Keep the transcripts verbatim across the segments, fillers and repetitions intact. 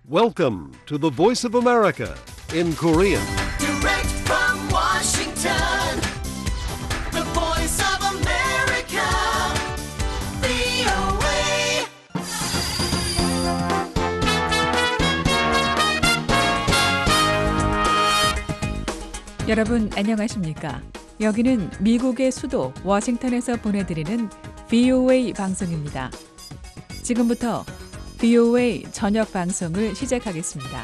Welcome to the Voice of America in Korean. Direct from Washington, the Voice of America, 브이오에이. 여러분 안녕하십니까? 여기는 미국의 수도 워싱턴에서 보내드리는 브이오에이 방송입니다. 지금부터 브이오에이 저녁 방송을 시작하겠습니다.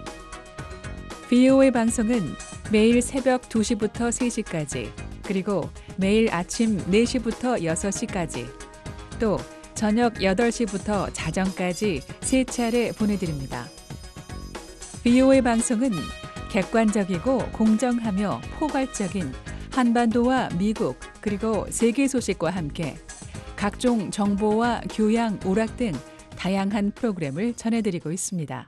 브이오에이 방송은 매일 새벽 두 시부터 세 시까지, 그리고 매일 아침 네 시부터 여섯 시까지, 또 저녁 여덟 시부터 자정까지 세 차례 보내드립니다. 브이오에이 방송은 객관적이고 공정하며 포괄적인 한반도와 미국 그리고 세계 소식과 함께 각종 정보와 교양, 오락 등 다양한 프로그램을 전해드리고 있습니다.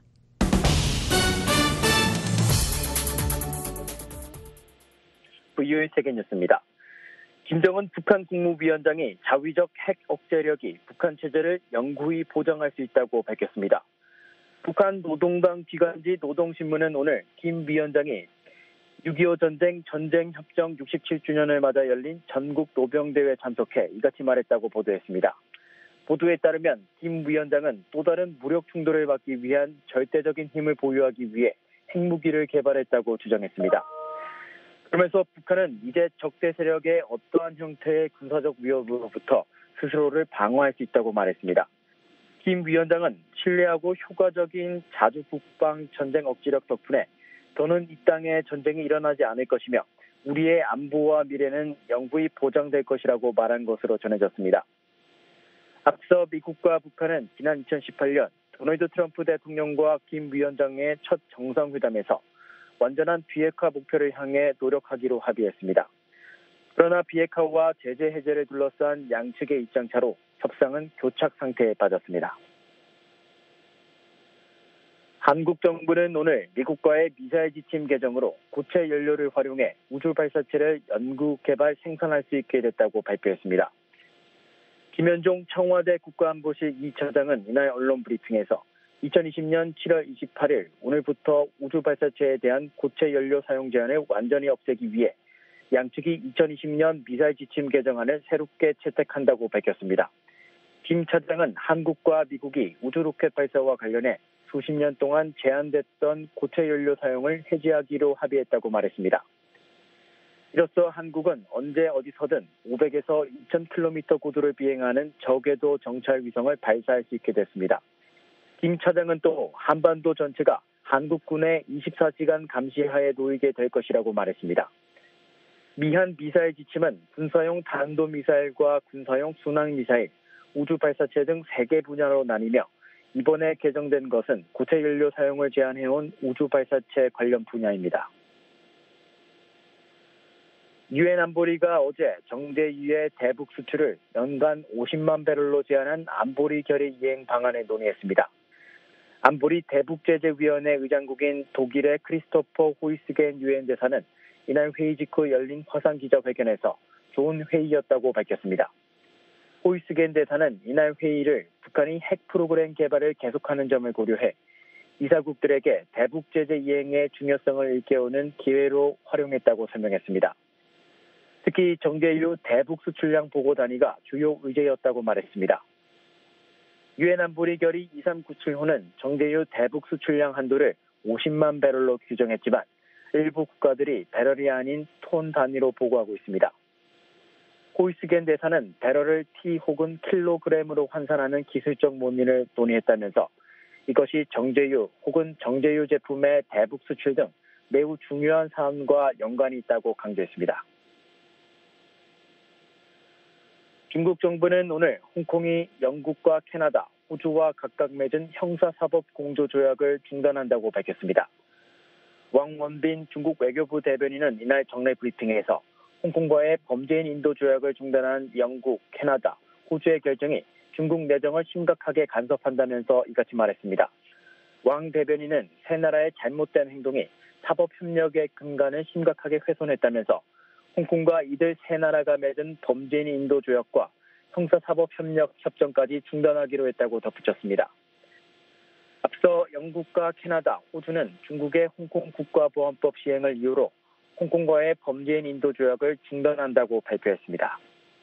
브이오에이 세계뉴스입니다. 김정은 북한 국무위원장이 자위적 핵 억제력이 북한 체제를 영구히 보장할 수 있다고 밝혔습니다. 북한 노동당 기관지 노동신문은 오늘 김 위원장이 육이오 전쟁 전쟁협정 육십칠 주년을 맞아 열린 전국 노병대회에 참석해 이같이 말했다고 보도했습니다. 보도에 따르면 김 위원장은 또 다른 무력 충돌을 막기 위한 절대적인 힘을 보유하기 위해 핵무기를 개발했다고 주장했습니다. 그러면서 북한은 이제 적대 세력의 어떠한 형태의 군사적 위협으로부터 스스로를 방어할 수 있다고 말했습니다. 김 위원장은 신뢰하고 효과적인 자주 북방 전쟁 억지력 덕분에 더는 이 땅에 전쟁이 일어나지 않을 것이며 우리의 안보와 미래는 영구히 보장될 것이라고 말한 것으로 전해졌습니다. 앞서 미국과 북한은 지난 이천십팔 년 도널드 트럼프 대통령과 김 위원장의 첫 정상회담에서 완전한 비핵화 목표를 향해 노력하기로 합의했습니다. 그러나 비핵화와 제재 해제를 둘러싼 양측의 입장차로 협상은 교착 상태에 빠졌습니다. 한국 정부는 오늘 미국과의 미사일 지침 개정으로 고체 연료를 활용해 우주 발사체를 연구, 개발, 생산할 수 있게 됐다고 발표했습니다. 김현종 청와대 국가안보실 이 차장은 이날 언론 브리핑에서 이천이십 년 칠월 이십팔일 오늘부터 우주 발사체에 대한 고체 연료 사용 제한을 완전히 없애기 위해 양측이 이천이십 년 미사일 지침 개정안을 새롭게 채택한다고 밝혔습니다. 김 차장은 한국과 미국이 우주 로켓 발사와 관련해 수십 년 동안 제한됐던 고체 연료 사용을 해제하기로 합의했다고 말했습니다. 이로써 한국은 언제 어디서든 오백에서 이천 킬로미터 고도를 비행하는 저궤도 정찰 위성을 발사할 수 있게 됐습니다. 김 차장은 또 한반도 전체가 한국군의 이십사 시간 감시하에 놓이게 될 것이라고 말했습니다. 미한 미사일 지침은 군사용 탄도미사일과 군사용 순항미사일, 우주 발사체 등 세 개 분야로 나뉘며 이번에 개정된 것은 고체 연료 사용을 제한해온 우주 발사체 관련 분야입니다. 유엔 안보리가 어제 정제유의 대북 수출을 연간 오십만 배럴로 제한한 안보리 결의 이행 방안을 논의했습니다. 안보리 대북제재위원회 의장국인 독일의 크리스토퍼 호이스겐 유엔 대사는 이날 회의 직후 열린 화상 기자회견에서 좋은 회의였다고 밝혔습니다. 호이스겐 대사는 이날 회의를 북한이 핵 프로그램 개발을 계속하는 점을 고려해 이사국들에게 대북 제재 이행의 중요성을 일깨우는 기회로 활용했다고 설명했습니다. 특히 정제유 대북 수출량 보고 단위가 주요 의제였다고 말했습니다. 유엔 안보리 결의 이삼구칠호는 정제유 대북 수출량 한도를 오십만 배럴로 규정했지만 일부 국가들이 배럴이 아닌 톤 단위로 보고하고 있습니다. 호이스겐 대사는 배럴을 티 혹은 킬로그램으로 환산하는 기술적 논의를 논의했다면서 이것이 정제유 혹은 정제유 제품의 대북 수출 등 매우 중요한 사안과 연관이 있다고 강조했습니다. 중국 정부는 오늘 홍콩이 영국과 캐나다, 호주와 각각 맺은 형사사법 공조조약을 중단한다고 밝혔습니다. 왕원빈 중국 외교부 대변인은 이날 정례 브리핑에서 홍콩과의 범죄인 인도 조약을 중단한 영국, 캐나다, 호주의 결정이 중국 내정을 심각하게 간섭한다면서 이같이 말했습니다. 왕 대변인은 세 나라의 잘못된 행동이 사법협력의 근간을 심각하게 훼손했다면서 홍콩과 이들 세 나라가 맺은 범죄인 인도 조약과 형사사법협력 협정까지 중단하기로 했다고 덧붙였습니다. 앞서 영국과 캐나다, 호주는 중국의 홍콩 국가보안법 시행을 이유로 홍콩과의 범죄인 인도 조약을 중단한다고 발표했습니다.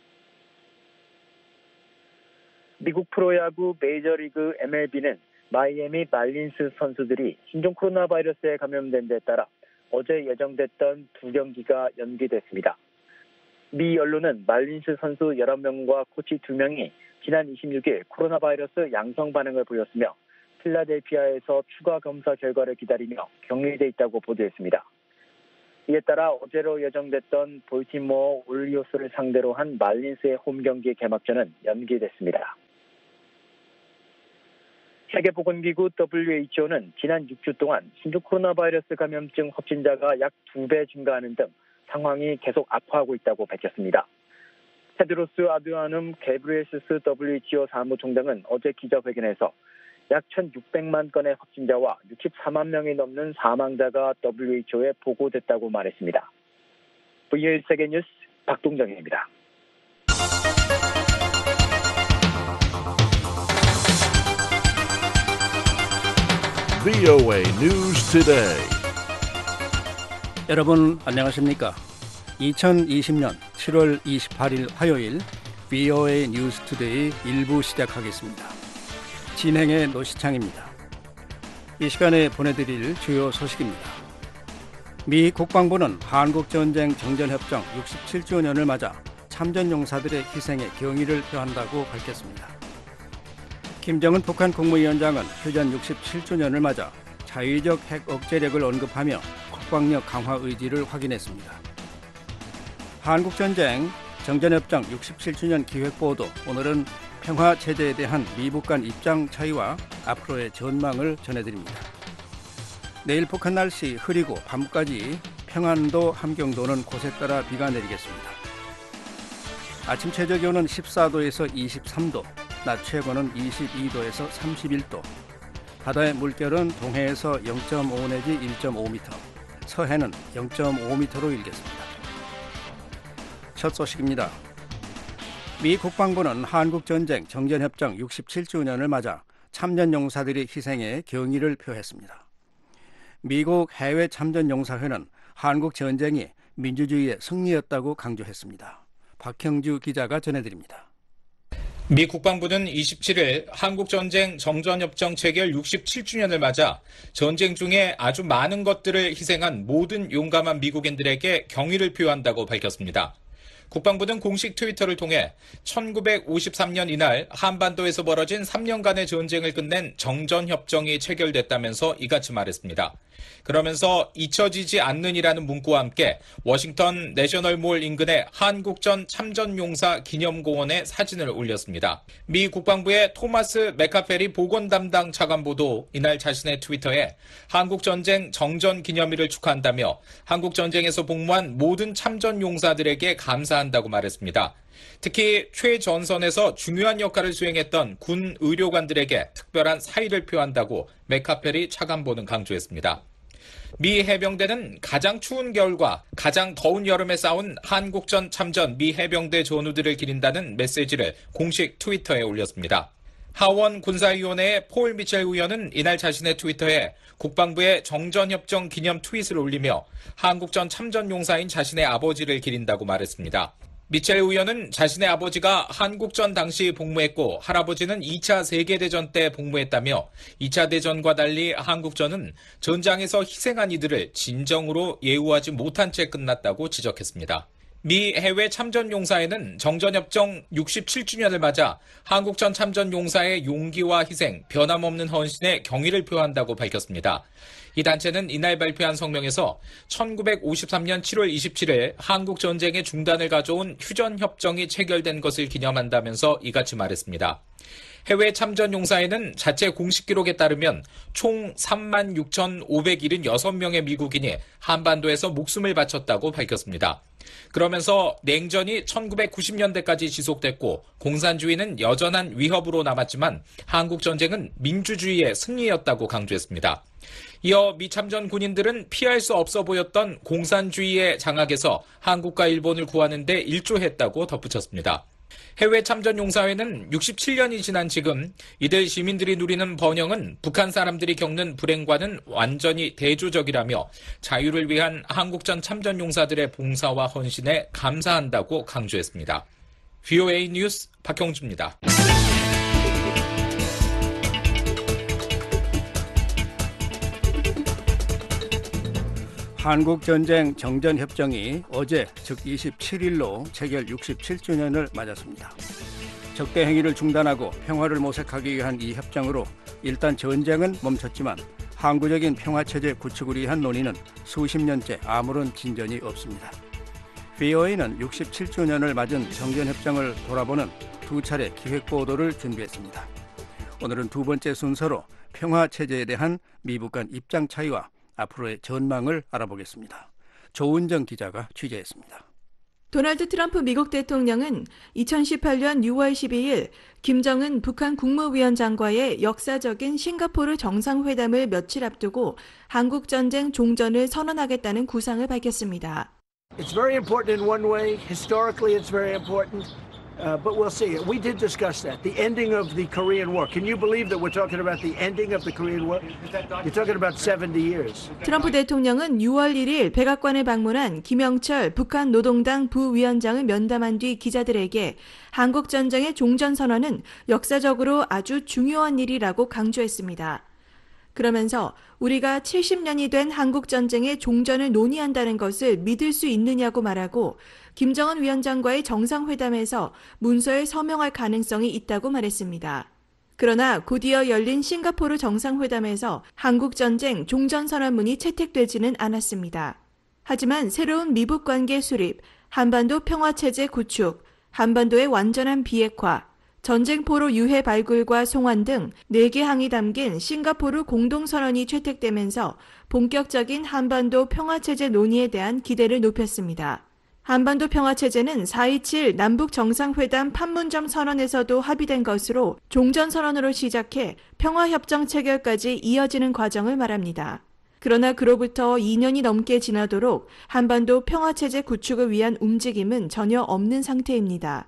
미국 프로야구 메이저리그 엠엘비는 마이애미 말린스 선수들이 신종 코로나 바이러스에 감염된 데 따라 어제 예정됐던 두 경기가 연기됐습니다. 미 언론은 말린스 선수 여러 명과 코치 두 명이 지난 이십육 일 코로나 바이러스 양성 반응을 보였으며 필라델피아에서 추가 검사 결과를 기다리며 격리돼 있다고 보도했습니다. 이에 따라 어제로 예정됐던 볼티모어 올리오스를 상대로 한 말린스의 홈 경기 개막전은 연기됐습니다. 세계보건기구 더블유에이치오는 지난 육 주 동안 신종 코로나 바이러스 감염증 확진자가 약 두 배 증가하는 등 상황이 계속 악화하고 있다고 밝혔습니다. 테드로스 아드하눔 게브리에스스 더블유에이치오 사무총장은 어제 기자회견에서 약 천육백만 건의 확진자와 육십사만 명이 넘는 사망자가 더블유에이치오에 보고됐다고 말했습니다. 브이오에이 세계뉴스 박동정입니다. 브이오에이 News Today. 여러분 안녕하십니까? 이천이십 년 칠월 이십팔일 화요일 브이오에이 뉴스 투데이 일 부 시작하겠습니다. 진행의 노시창입니다. 이 시간에 보내드릴 주요 소식입니다. 미 국방부는 한국전쟁 정전협정 육십칠 주년을 맞아 참전용사들의 희생에 경의를 표한다고 밝혔습니다. 김정은 북한 국무위원장은 휴전 육십칠 주년을 맞아 자위적 핵 억제력을 언급하며 국방력 강화 의지를 확인했습니다. 한국전쟁 정전협정 육십칠 주년 기획보도, 오늘은 평화체제에 대한 미북 간 입장 차이와 앞으로의 전망을 전해드립니다. 내일 북한 날씨 흐리고 밤까지 평안도, 함경도는 곳에 따라 비가 내리겠습니다. 아침 최저기온은 십사 도에서 이십삼 도, 낮 최고는 이십이 도에서 삼십일 도, 바다의 물결은 동해에서 영 점 오 내지 일 점 오 미터, 서해는 영 점 오 미터로 일겠습니다. 첫 소식입니다. 미 국방부는 한국전쟁 정전협정 육십칠 주년을 맞아 참전용사들의 희생에 경의를 표했습니다. 미국 해외 참전용사회는 한국전쟁이 민주주의의 승리였다고 강조했습니다. 박형주 기자가 전해드립니다. 미 국방부는 이십칠일 한국전쟁 정전협정 체결 육십칠 주년을 맞아 전쟁 중에 아주 많은 것들을 희생한 모든 용감한 미국인들에게 경의를 표한다고 밝혔습니다. 국방부는 공식 트위터를 통해 천구백오십삼 년 이날 한반도에서 벌어진 삼 년간의 전쟁을 끝낸 정전협정이 체결됐다면서 이같이 말했습니다. 그러면서 잊혀지지 않는이라는 문구와 함께 워싱턴 내셔널몰 인근의 한국전 참전용사 기념공원에 사진을 올렸습니다. 미 국방부의 토마스 맥카페리 보건 담당 차관보도 이날 자신의 트위터에 한국전쟁 정전 기념일을 축하한다며 한국전쟁에서 복무한 모든 참전용사들에게 감사한다고 말했습니다. 특히 최전선에서 중요한 역할을 수행했던 군 의료관들에게 특별한 사의를 표한다고 맥카페리 차관보는 강조했습니다. 미 해병대는 가장 추운 겨울과 가장 더운 여름에 싸운 한국전 참전 미 해병대 전우들을 기린다는 메시지를 공식 트위터에 올렸습니다. 하원 군사위원회의 폴 미첼 의원은 이날 자신의 트위터에 국방부의 정전협정 기념 트윗을 올리며 한국전 참전용사인 자신의 아버지를 기린다고 말했습니다. 미첼 의원은 자신의 아버지가 한국전 당시 복무했고 할아버지는 이 차 세계대전 때 복무했다며 이 차 대전과 달리 한국전은 전장에서 희생한 이들을 진정으로 예우하지 못한 채 끝났다고 지적했습니다. 미 해외 참전용사회는 정전협정 육십칠 주년을 맞아 한국전 참전용사의 용기와 희생, 변함없는 헌신에 경의를 표한다고 밝혔습니다. 이 단체는 이날 발표한 성명에서 천구백오십삼 년 칠월 이십칠일 한국전쟁의 중단을 가져온 휴전협정이 체결된 것을 기념한다면서 이같이 말했습니다. 해외 참전용사에는 자체 공식 기록에 따르면 총 삼만 육천오백칠십육 명의 미국인이 한반도에서 목숨을 바쳤다고 밝혔습니다. 그러면서 냉전이 천구백구십 년대까지 지속됐고 공산주의는 여전한 위협으로 남았지만 한국전쟁은 민주주의의 승리였다고 강조했습니다. 이어 미 참전 군인들은 피할 수 없어 보였던 공산주의의 장악에서 한국과 일본을 구하는 데 일조했다고 덧붙였습니다. 해외 참전용사회는 육십칠 년이 지난 지금 이들 시민들이 누리는 번영은 북한 사람들이 겪는 불행과는 완전히 대조적이라며 자유를 위한 한국전 참전용사들의 봉사와 헌신에 감사한다고 강조했습니다. 브이오에이 뉴스 박형주입니다. 한국전쟁 정전협정이 어제 즉 이십칠 일로 체결 육십칠 주년을 맞았습니다. 적대 행위를 중단하고 평화를 모색하기 위한 이 협정으로 일단 전쟁은 멈췄지만 항구적인 평화체제 구축을 위한 논의는 수십 년째 아무런 진전이 없습니다. 브이오에이는 육십칠 주년을 맞은 정전협정을 돌아보는 두 차례 기획보도를 준비했습니다. 오늘은 두 번째 순서로 평화체제에 대한 미북 간 입장 차이와 앞으로의 전망을 알아보겠습니다. 조은정 기자가 취재했습니다. 도널드 트럼프 미국 대통령은 이천십팔 년 유월 십이일 김정은 북한 국무위원장과의 역사적인 싱가포르 정상회담을 며칠 앞두고 한국전쟁 종전을 선언하겠다는 구상을 밝혔습니다. It's very important in one way. Historically, it's very important. Uh, but we'll see. We did discuss that. The ending of the Korean War. Can you believe that we're talking about the ending of the Korean War? You're talking about seventy years. 트럼프 대통령은 유월 일일 백악관을 방문한 김영철 북한 노동당 부위원장을 면담한 뒤 기자들에게 한국전쟁의 종전선언은 역사적으로 아주 중요한 일이라고 강조했습니다. 그러면서 우리가 칠십 년이 된 한국전쟁의 종전을 논의한다는 것을 믿을 수 있느냐고 말하고 김정은 위원장과의 정상회담에서 문서에 서명할 가능성이 있다고 말했습니다. 그러나 곧이어 열린 싱가포르 정상회담에서 한국전쟁 종전선언문이 채택되지는 않았습니다. 하지만 새로운 미북 관계 수립, 한반도 평화체제 구축, 한반도의 완전한 비핵화, 전쟁포로 유해 발굴과 송환 등 네 개 항이 담긴 싱가포르 공동선언이 채택되면서 본격적인 한반도 평화체제 논의에 대한 기대를 높였습니다. 한반도 평화체제는 사 이칠 남북정상회담 판문점 선언에서도 합의된 것으로 종전선언으로 시작해 평화협정 체결까지 이어지는 과정을 말합니다. 그러나 그로부터 이 년이 넘게 지나도록 한반도 평화체제 구축을 위한 움직임은 전혀 없는 상태입니다.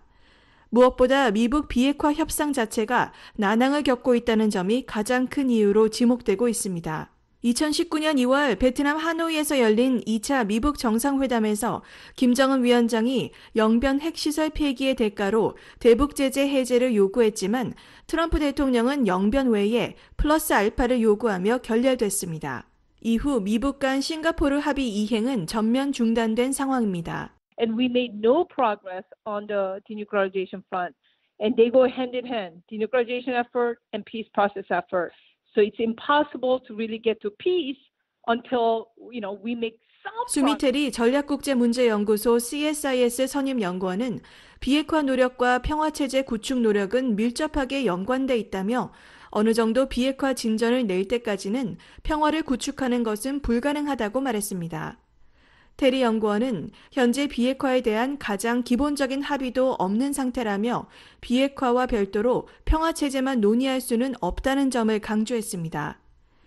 무엇보다 미북 비핵화 협상 자체가 난항을 겪고 있다는 점이 가장 큰 이유로 지목되고 있습니다. 이천십구 년 이월 베트남 하노이에서 열린 이 차 미북 정상회담에서 김정은 위원장이 영변 핵시설 폐기의 대가로 대북 제재 해제를 요구했지만 트럼프 대통령은 영변 외에 플러스 알파를 요구하며 결렬됐습니다. 이후 미북 간 싱가포르 합의 이행은 전면 중단된 상황입니다. And we made no progress on the denuclearization front. And they go hand in hand, denuclearization effort and peace process effort. So it's impossible to really get to peace until, you know, we make some progress. 수미테리 전략국제문제연구소 씨에스아이에스 선임연구원은 비핵화 노력과 평화체제 구축 노력은 밀접하게 연관돼 있다며 어느 정도 비핵화 진전을 낼 때까지는 평화를 구축하는 것은 불가능하다고 말했습니다. 테리 연구원은 현재 비핵화에 대한 가장 기본적인 합의도 없는 상태라며 비핵화와 별도로 평화체제만 논의할 수는 없다는 점을 강조했습니다.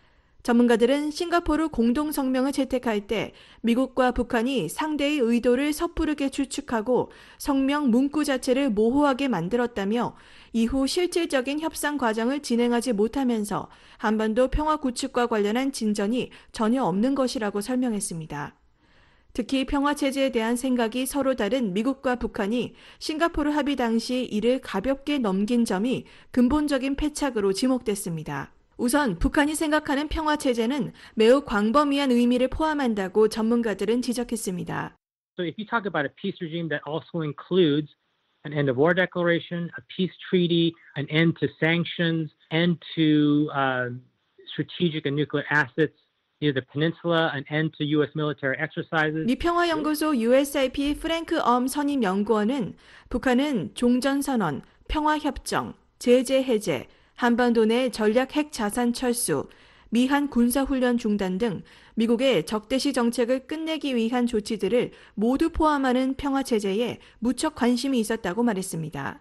전문가들은 싱가포르 공동성명을 채택할 때 미국과 북한이 상대의 의도를 섣부르게 추측하고 성명 문구 자체를 모호하게 만들었다며 이후 실질적인 협상 과정을 진행하지 못하면서 한반도 평화 구축과 관련한 진전이 전혀 없는 것이라고 설명했습니다. 특히 평화체제에 대한 생각이 서로 다른 미국과 북한이 싱가포르 합의 당시 이를 가볍게 넘긴 점이 근본적인 패착으로 지목됐습니다. 우선 북한이 생각하는 평화체제는 매우 광범위한 의미를 포함한다고 전문가들은 지적했습니다. So if you talk about a peace regime that also includes an end of war declaration, a peace treaty, an end to sanctions, end to uh, strategic and nuclear assets, near the peninsula, an end to U S military exercises. 미 평화연구소 유에스아이피 프랭크 엄 선임 연구원은 북한은 종전선언, 평화협정, 제재 해제, 한반도 내 전략 핵 자산 철수, 미한 군사훈련 중단 등 미국의 적대시 정책을 끝내기 위한 조치들을 모두 포함하는 평화체제에 무척 관심이 있었다고 말했습니다.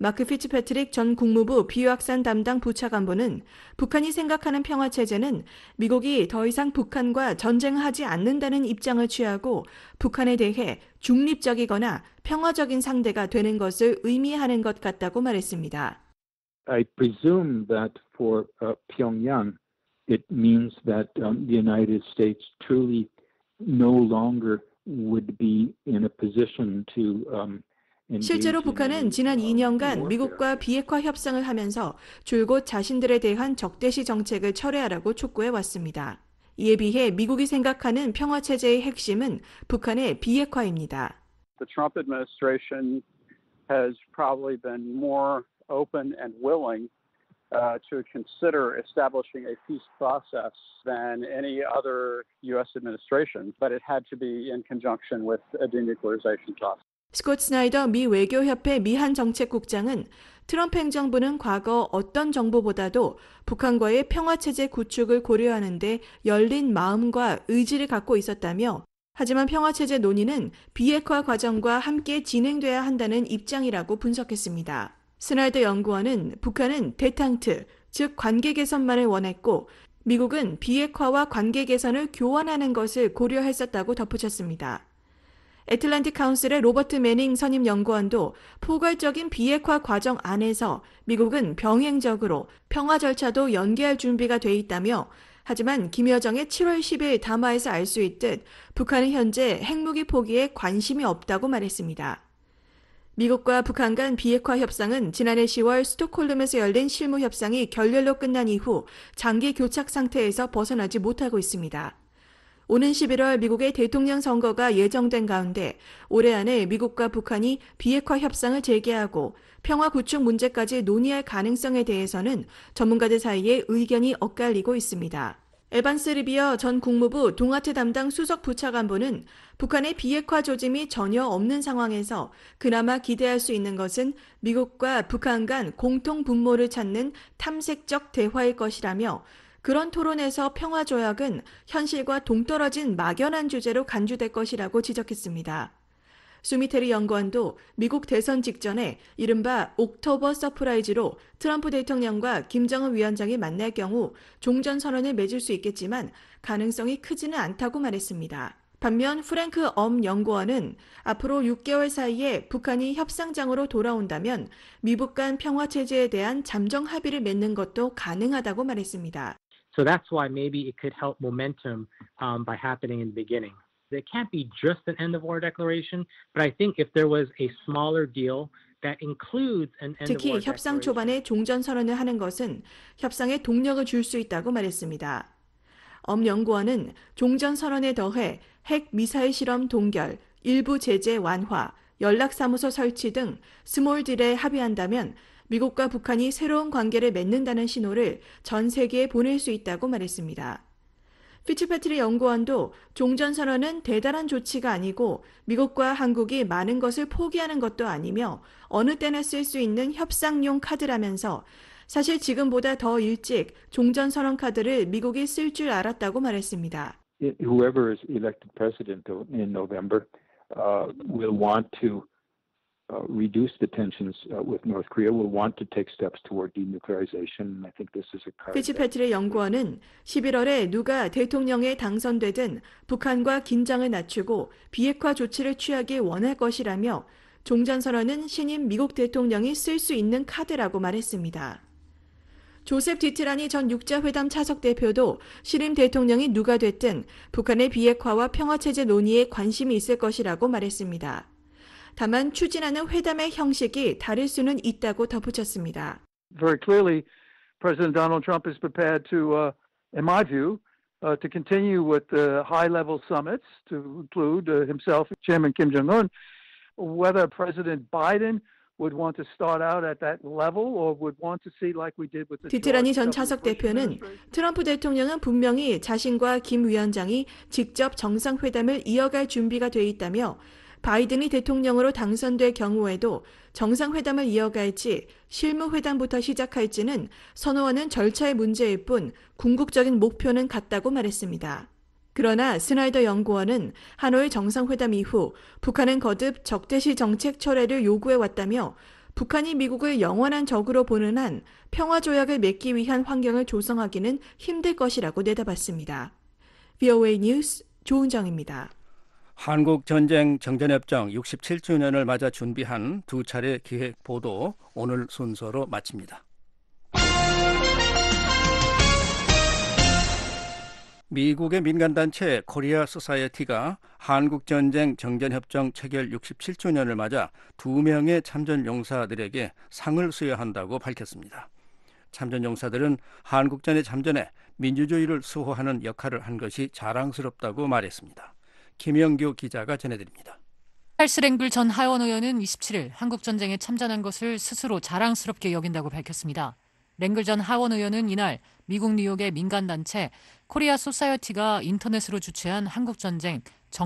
마크 피츠패트릭 전 국무부 비확산 담당 부차관보는 북한이 생각하는 평화체제는 미국이 더 이상 북한과 전쟁하지 않는다는 입장을 취하고 북한에 대해 중립적이거나 평화적인 상대가 되는 것을 의미하는 것 같다고 말했습니다. I presume that for uh, Pyongyang, it means that um, the United States truly no longer would be in a position to um, 실제로 북한은 지난 이 년간 미국과 비핵화 협상을 하면서 줄곧 자신들에 대한 적대시 정책을 철회하라고 촉구해 왔습니다. 이에 비해 미국이 생각하는 평화체제의 핵심은 북한의 비핵화입니다. The Trump administration has probably been more open and willing uh, to consider establishing a peace process than any other U S administration, but it had to be in conjunction with a denuclearization process. 스콧 스나이더 미 외교협회 미한 정책국장은 트럼프 행정부는 과거 어떤 정부보다도 북한과의 평화체제 구축을 고려하는 데 열린 마음과 의지를 갖고 있었다며 하지만 평화체제 논의는 비핵화 과정과 함께 진행돼야 한다는 입장이라고 분석했습니다. 스나이더 연구원은 북한은 데탕트, 즉 관계 개선만을 원했고 미국은 비핵화와 관계 개선을 교환하는 것을 고려했었다고 덧붙였습니다. 애틀랜틱 카운슬의 로버트 매닝 선임 연구원도 포괄적인 비핵화 과정 안에서 미국은 병행적으로 평화 절차도 연계할 준비가 돼 있다며 하지만 김여정의 칠월 십일 담화에서 알 수 있듯 북한은 현재 핵무기 포기에 관심이 없다고 말했습니다. 미국과 북한 간 비핵화 협상은 지난해 시월 스톡홀름에서 열린 실무 협상이 결렬로 끝난 이후 장기 교착 상태에서 벗어나지 못하고 있습니다. 오는 십일월 미국의 대통령 선거가 예정된 가운데 올해 안에 미국과 북한이 비핵화 협상을 재개하고 평화 구축 문제까지 논의할 가능성에 대해서는 전문가들 사이에 의견이 엇갈리고 있습니다. 에반스 리비어 전 국무부 동아태 담당 수석 부차관보는 북한의 비핵화 조짐이 전혀 없는 상황에서 그나마 기대할 수 있는 것은 미국과 북한 간 공통 분모를 찾는 탐색적 대화일 것이라며 그런 토론에서 평화조약은 현실과 동떨어진 막연한 주제로 간주될 것이라고 지적했습니다. 수미테리 연구원도 미국 대선 직전에 이른바 옥토버 서프라이즈로 트럼프 대통령과 김정은 위원장이 만날 경우 종전선언을 맺을 수 있겠지만 가능성이 크지는 않다고 말했습니다. 반면 프랭크 엄 연구원은 앞으로 육 개월 사이에 북한이 협상장으로 돌아온다면 미북 간 평화체제에 대한 잠정 합의를 맺는 것도 가능하다고 말했습니다. So that's why maybe it could help momentum um, by happening in the beginning. It can't be just an end of war declaration, but I think if there was a smaller deal that includes an end of war 특히 declaration. 협상 초반에 종전선언을 하는 것은 협상에 동력을 줄 수 있다고 말했습니다. 엄 연구원은 종전선언에 더해 핵 미사일 실험 동결, 일부 제재 완화, 연락사무소 설치 등 스몰 딜에 합의한다면 미국과 북한이 새로운 관계를 맺는다는 신호를 전 세계에 보낼 수 있다고 말했습니다. 피츠패트리 연구원도 종전선언은 대단한 조치가 아니고 미국과 한국이 많은 것을 포기하는 것도 아니며 어느 때나 쓸 수 있는 협상용 카드라면서 사실 지금보다 더 일찍 종전선언 카드를 미국이 쓸 줄 알았다고 말했습니다. Whoever is elected president in November uh, will want to Uh, reduce the tensions uh, with North Korea, will want to take steps toward denuclearization. I think this is a card. 피츠패트리 연구원은 십일월에 누가 대통령에 당선되든 북한과 긴장을 낮추고 비핵화 조치를 취하길 원할 것이라며 종전선언은 신임 미국 대통령이 쓸 수 있는 카드라고 말했습니다. 조셉 디트라니 전 육자회담 차석 대표도 신임 대통령이 누가 됐든 북한의 비핵화와 평화체제 논의에 관심이 있을 것이라고 말했습니다. 다만 추진하는 회담의 형식이 다를 수는 있다고 덧붙였습니다. Very clearly, President Donald Trump is prepared to, uh, in my view, uh, to continue with the high-level summits, to include uh, himself, Chairman Kim Jong-un. Whether President Biden would want to start out at that level or would want to see like we did with the 디트라니 전 차석 대표는 트럼프 대통령은 분명히 자신과 김 위원장이 직접 정상회담을 이어갈 준비가 돼 있다며 바이든이 대통령으로 당선될 경우에도 정상회담을 이어갈지 실무회담부터 시작할지는 선호하는 절차의 문제일 뿐 궁극적인 목표는 같다고 말했습니다. 그러나 스나이더 연구원은 하노이 정상회담 이후 북한은 거듭 적대시 정책 철회를 요구해왔다며 북한이 미국을 영원한 적으로 보는 한 평화조약을 맺기 위한 환경을 조성하기는 힘들 것이라고 내다봤습니다. 브이오에이 뉴스 조은정입니다. 한국전쟁 정전협정 육십칠 주년을 맞아 준비한 두 차례 기획 보도 오늘 순서로 마칩니다. 미국의 민간단체 코리아 소사이어티가 한국전쟁 정전협정 체결 육십칠 주년을 맞아 두 명의 참전용사들에게 상을 수여한다고 밝혔습니다. 참전용사들은 한국전에 참전해 민주주의를 수호하는 역할을 한 것이 자랑스럽다고 말했습니다. 김영규 기자가 전해드립니다. 찰스 랭글 전 하원 의원은 이십칠일 한국전쟁에 참전한 것을 스스로 자랑스럽게 여긴다고 밝혔습니다. 랭글 전 하원 의원은 이날 미국 뉴욕의 민간단체 코리아 소사이어티가 인터넷으로 주최한 한국전쟁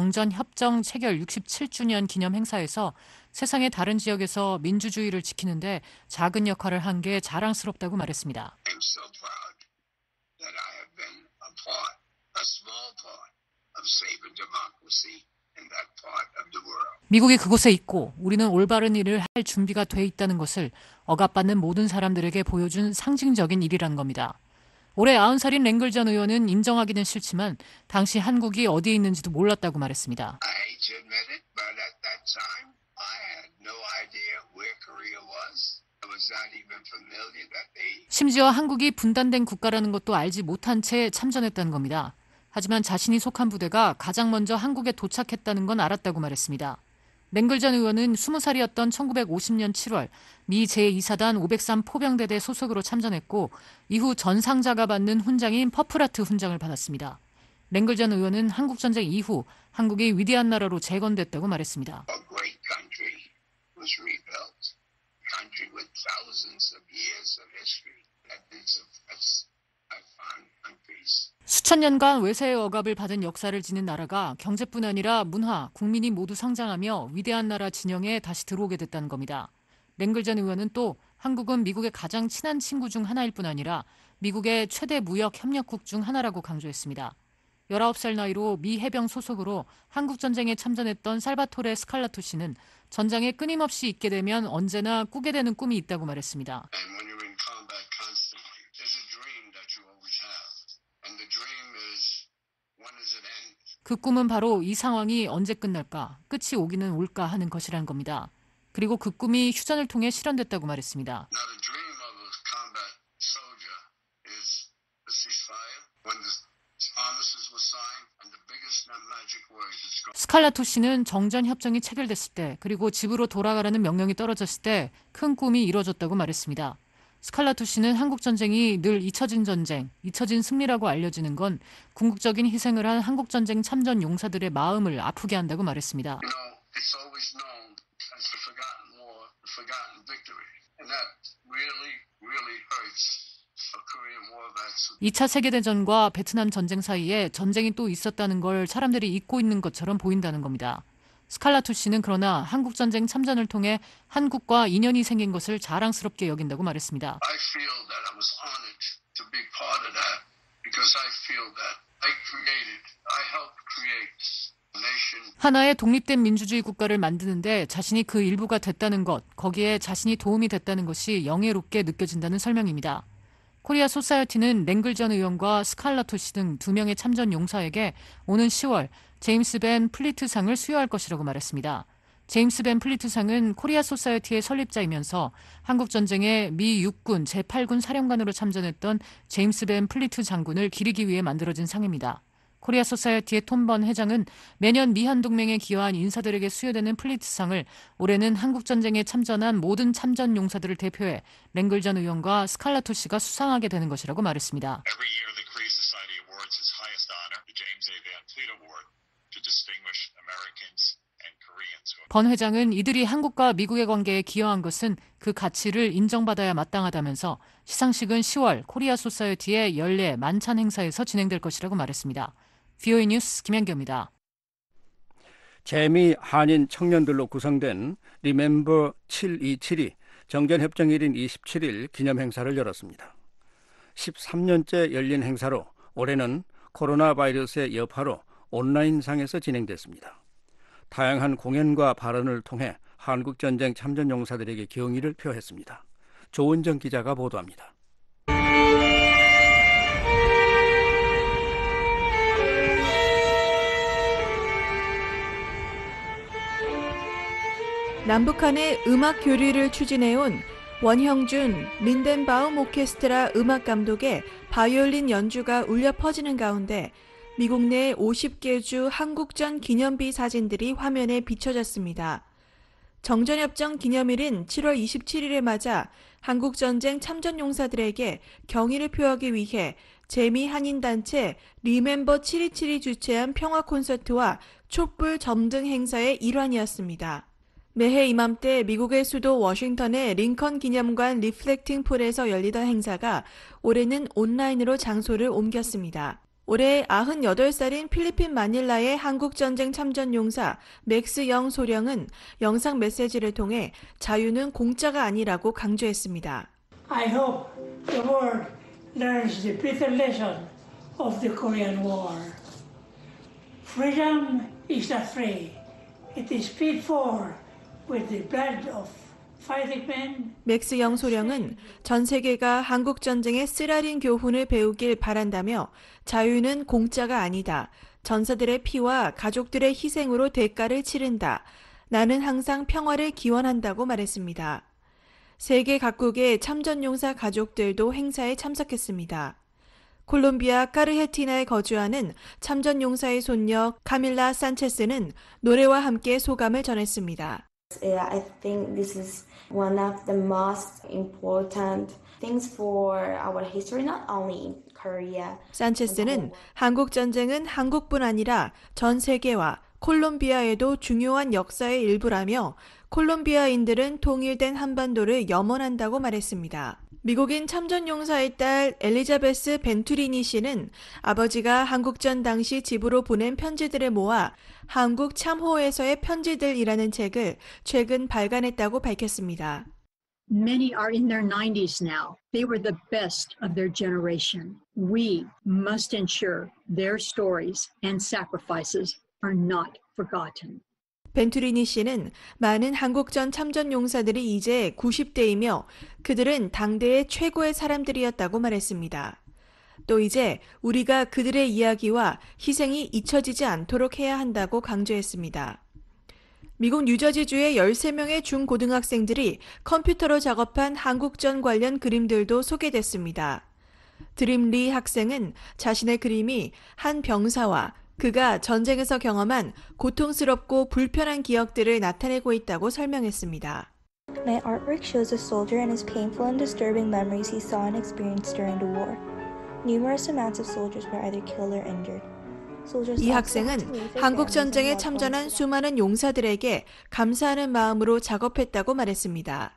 정전협정 체결 육십칠 주년 기념 행사에서 세상의 다른 지역에서 민주주의를 지키는 데 작은 역할을 한 게 자랑스럽다고 말했습니다. I'm so proud that I have been a part, a small part of saving democracy in that part of the world. 미국이 그곳에 있고 우리는 올바른 일을 할 준비가 돼 있다는 것을 억압받는 모든 사람들에게 보여준 상징적인 일이란 겁니다. 올해 아흔 살인 랭글 전 의원은 인정하기는 싫지만 당시 한국이 어디에 있는지도 몰랐다고 말했습니다. I hate to admit it, but at that time I had no idea where Korea was. I was not even familiar that they... 심지어 한국이 분단된 국가라는 것도 알지 못한 채 참전했다는 겁니다. 하지만 자신이 속한 부대가 가장 먼저 한국에 도착했다는 건 알았다고 말했습니다. 랭글 전 의원은 스무 살이었던 천구백오십년 칠월 미 제이 사단 오백삼 포병대대 소속으로 참전했고 이후 전상자가 받는 훈장인 퍼플하트 훈장을 받았습니다. 랭글 전 의원은 한국전쟁 이후 한국이 위대한 나라로 재건됐다고 말했습니다. A great country was rebuilt. A country with thousands of years of history that been suppressed by foreign countries. 수천 년간 외세의 억압을 받은 역사를 지닌 나라가 경제뿐 아니라 문화, 국민이 모두 성장하며 위대한 나라 진영에 다시 들어오게 됐다는 겁니다. 랭글 전 의원은 또 한국은 미국의 가장 친한 친구 중 하나일 뿐 아니라 미국의 최대 무역 협력국 중 하나라고 강조했습니다. 열아홉 살 나이로 미 해병 소속으로 한국전쟁에 참전했던 살바토레 스칼라토 씨는 전장에 끊임없이 있게 되면 언제나 꾸게 되는 꿈이 있다고 말했습니다. And when you're in combat constantly, there's a dream that you always have. And the dream is, when does it end? 그 꿈은 바로 이 상황이 언제 끝날까, 끝이 오기는 올까 하는 것이라는 겁니다. 그리고 그 꿈이 휴전을 통해 실현됐다고 말했습니다. Now the dream of a combat soldier is a ceasefire. When the armistice was signed, and the biggest magic word is gone. 스칼라토 씨는 정전 협정이 체결됐을 때 그리고 집으로 돌아가라는 명령이 떨어졌을 때 큰 꿈이 이뤄졌다고 말했습니다. 스칼라토 씨는 한국전쟁이 늘 잊혀진 전쟁, 잊혀진 승리라고 알려지는 건 궁극적인 희생을 한 한국전쟁 참전 용사들의 마음을 아프게 한다고 말했습니다. You know, it's always known as the forgotten war, the forgotten victory. And that really, really hurts a Korean war vets. 이 차 세계대전과 베트남 전쟁 사이에 전쟁이 또 있었다는 걸 사람들이 잊고 있는 것처럼 보인다는 겁니다. 스칼라토 씨는 그러나 한국전쟁 참전을 통해 한국과 인연이 생긴 것을 자랑스럽게 여긴다고 말했습니다. I feel that I was honored to be part of that because I feel that I created, I helped create a nation. 하나의 독립된 민주주의 국가를 만드는데 자신이 그 일부가 됐다는 것, 거기에 자신이 도움이 됐다는 것이 영예롭게 느껴진다는 설명입니다. 코리아 소사이어티는 랭글 전 의원과 스칼라토 씨 등 두 명의 참전 용사에게 오는 시월 제임스 벤 플리트상을 수여할 것이라고 말했습니다. 제임스 벤 플리트상은 코리아 소사이어티의 설립자이면서 한국전쟁에 미 육군 제팔 군 사령관으로 참전했던 제임스 벤 플리트 장군을 기리기 위해 만들어진 상입니다. 코리아 소사이어티의 톰번 회장은 매년 미한동맹에 기여한 인사들에게 수여되는 플리트상을 올해는 한국전쟁에 참전한 모든 참전 용사들을 대표해 랭글 전 의원과 스칼라토 씨가 수상하게 되는 것이라고 말했습니다. Every year the Korea Society awards its highest honor, the James A. Van Fleet Award, to distinguish Americans and Koreans. 번 회장은 이들이 한국과 미국의 관계에 기여한 것은 그 가치를 인정받아야 마땅하다면서 시상식은 시월 코리아 소사이어티의 연례 만찬 행사에서 진행될 것이라고 말했습니다. 브이오에이 뉴스 김현규입니다. 재미 한인 청년들로 구성된 리멤버 칠이칠이 정전협정일인 이십칠일 기념행사를 열었습니다. 십삼 년째 열린 행사로 올해는 코로나 바이러스의 여파로 온라인상에서 진행됐습니다. 다양한 공연과 발언을 통해 한국전쟁 참전용사들에게 경의를 표했습니다. 조은정 기자가 보도합니다. 남북한의 음악 교류를 추진해온 원형준 린덴바움 오케스트라 음악 감독의 바이올린 연주가 울려 퍼지는 가운데 미국 내 오십 개 주 한국전 기념비 사진들이 화면에 비춰졌습니다. 정전협정 기념일인 칠월 이십칠일에 맞아 한국전쟁 참전용사들에게 경의를 표하기 위해 재미 한인단체 리멤버 칠이칠이 주최한 평화 콘서트와 촛불 점등 행사의 일환이었습니다. 매해 이맘때 미국의 수도 워싱턴의 링컨 기념관 리플렉팅 풀에서 열리던 행사가 올해는 온라인으로 장소를 옮겼습니다. 올해 아흔여덟 살인 필리핀 마닐라의 한국전쟁 참전용사 맥스 영 소령은 영상 메시지를 통해 자유는 공짜가 아니라고 강조했습니다. I hope the world learns the bitter lesson of the Korean War. Freedom is not free. It is paid for with the blood of fighting men. 맥스 영 소령은 전 세계가 한국전쟁의 쓰라린 교훈을 배우길 바란다며 자유는 공짜가 아니다. 전사들의 피와 가족들의 희생으로 대가를 치른다. 나는 항상 평화를 기원한다고 말했습니다. 세계 각국의 참전용사 가족들도 행사에 참석했습니다. 콜롬비아 카르헤티나에 거주하는 참전용사의 손녀 카밀라 산체스는 노래와 함께 소감을 전했습니다. I think this is one of the most important things for our history, not only in Korea. 산체스는 한국 전쟁은 한국뿐 아니라 전 세계와 콜롬비아에도 중요한 역사의 일부라며 콜롬비아인들은 통일된 한반도를 염원한다고 말했습니다. 미국인 참전용사의 딸 엘리자베스 벤투리니 씨는 아버지가 한국전 당시 집으로 보낸 편지들을 모아 한국 참호에서의 편지들이라는 책을 최근 발간했다고 밝혔습니다. Many are in their nineties now. They were the best of their generation. We must ensure their stories and sacrifices are not forgotten. 벤투리니 씨는 많은 한국전 참전용사들이 이제 구십 대이며 그들은 당대의 최고의 사람들이었다고 말했습니다. 또 이제 우리가 그들의 이야기와 희생이 잊혀지지 않도록 해야 한다고 강조했습니다. 미국 뉴저지주의 열세 명의 중고등학생들이 컴퓨터로 작업한 한국전 관련 그림들도 소개됐습니다. 드림 리 학생은 자신의 그림이 한 병사와 그가 전쟁에서 경험한 고통스럽고 불편한 기억들을 나타내고 있다고 설명했습니다. My artwork shows a soldier and his painful and disturbing memories he saw and experienced during the war. Numerous amounts of soldiers were either killed or injured. 이 학생은 한국전쟁에 참전한 수많은 용사들에게 감사하는 마음으로 작업했다고 말했습니다.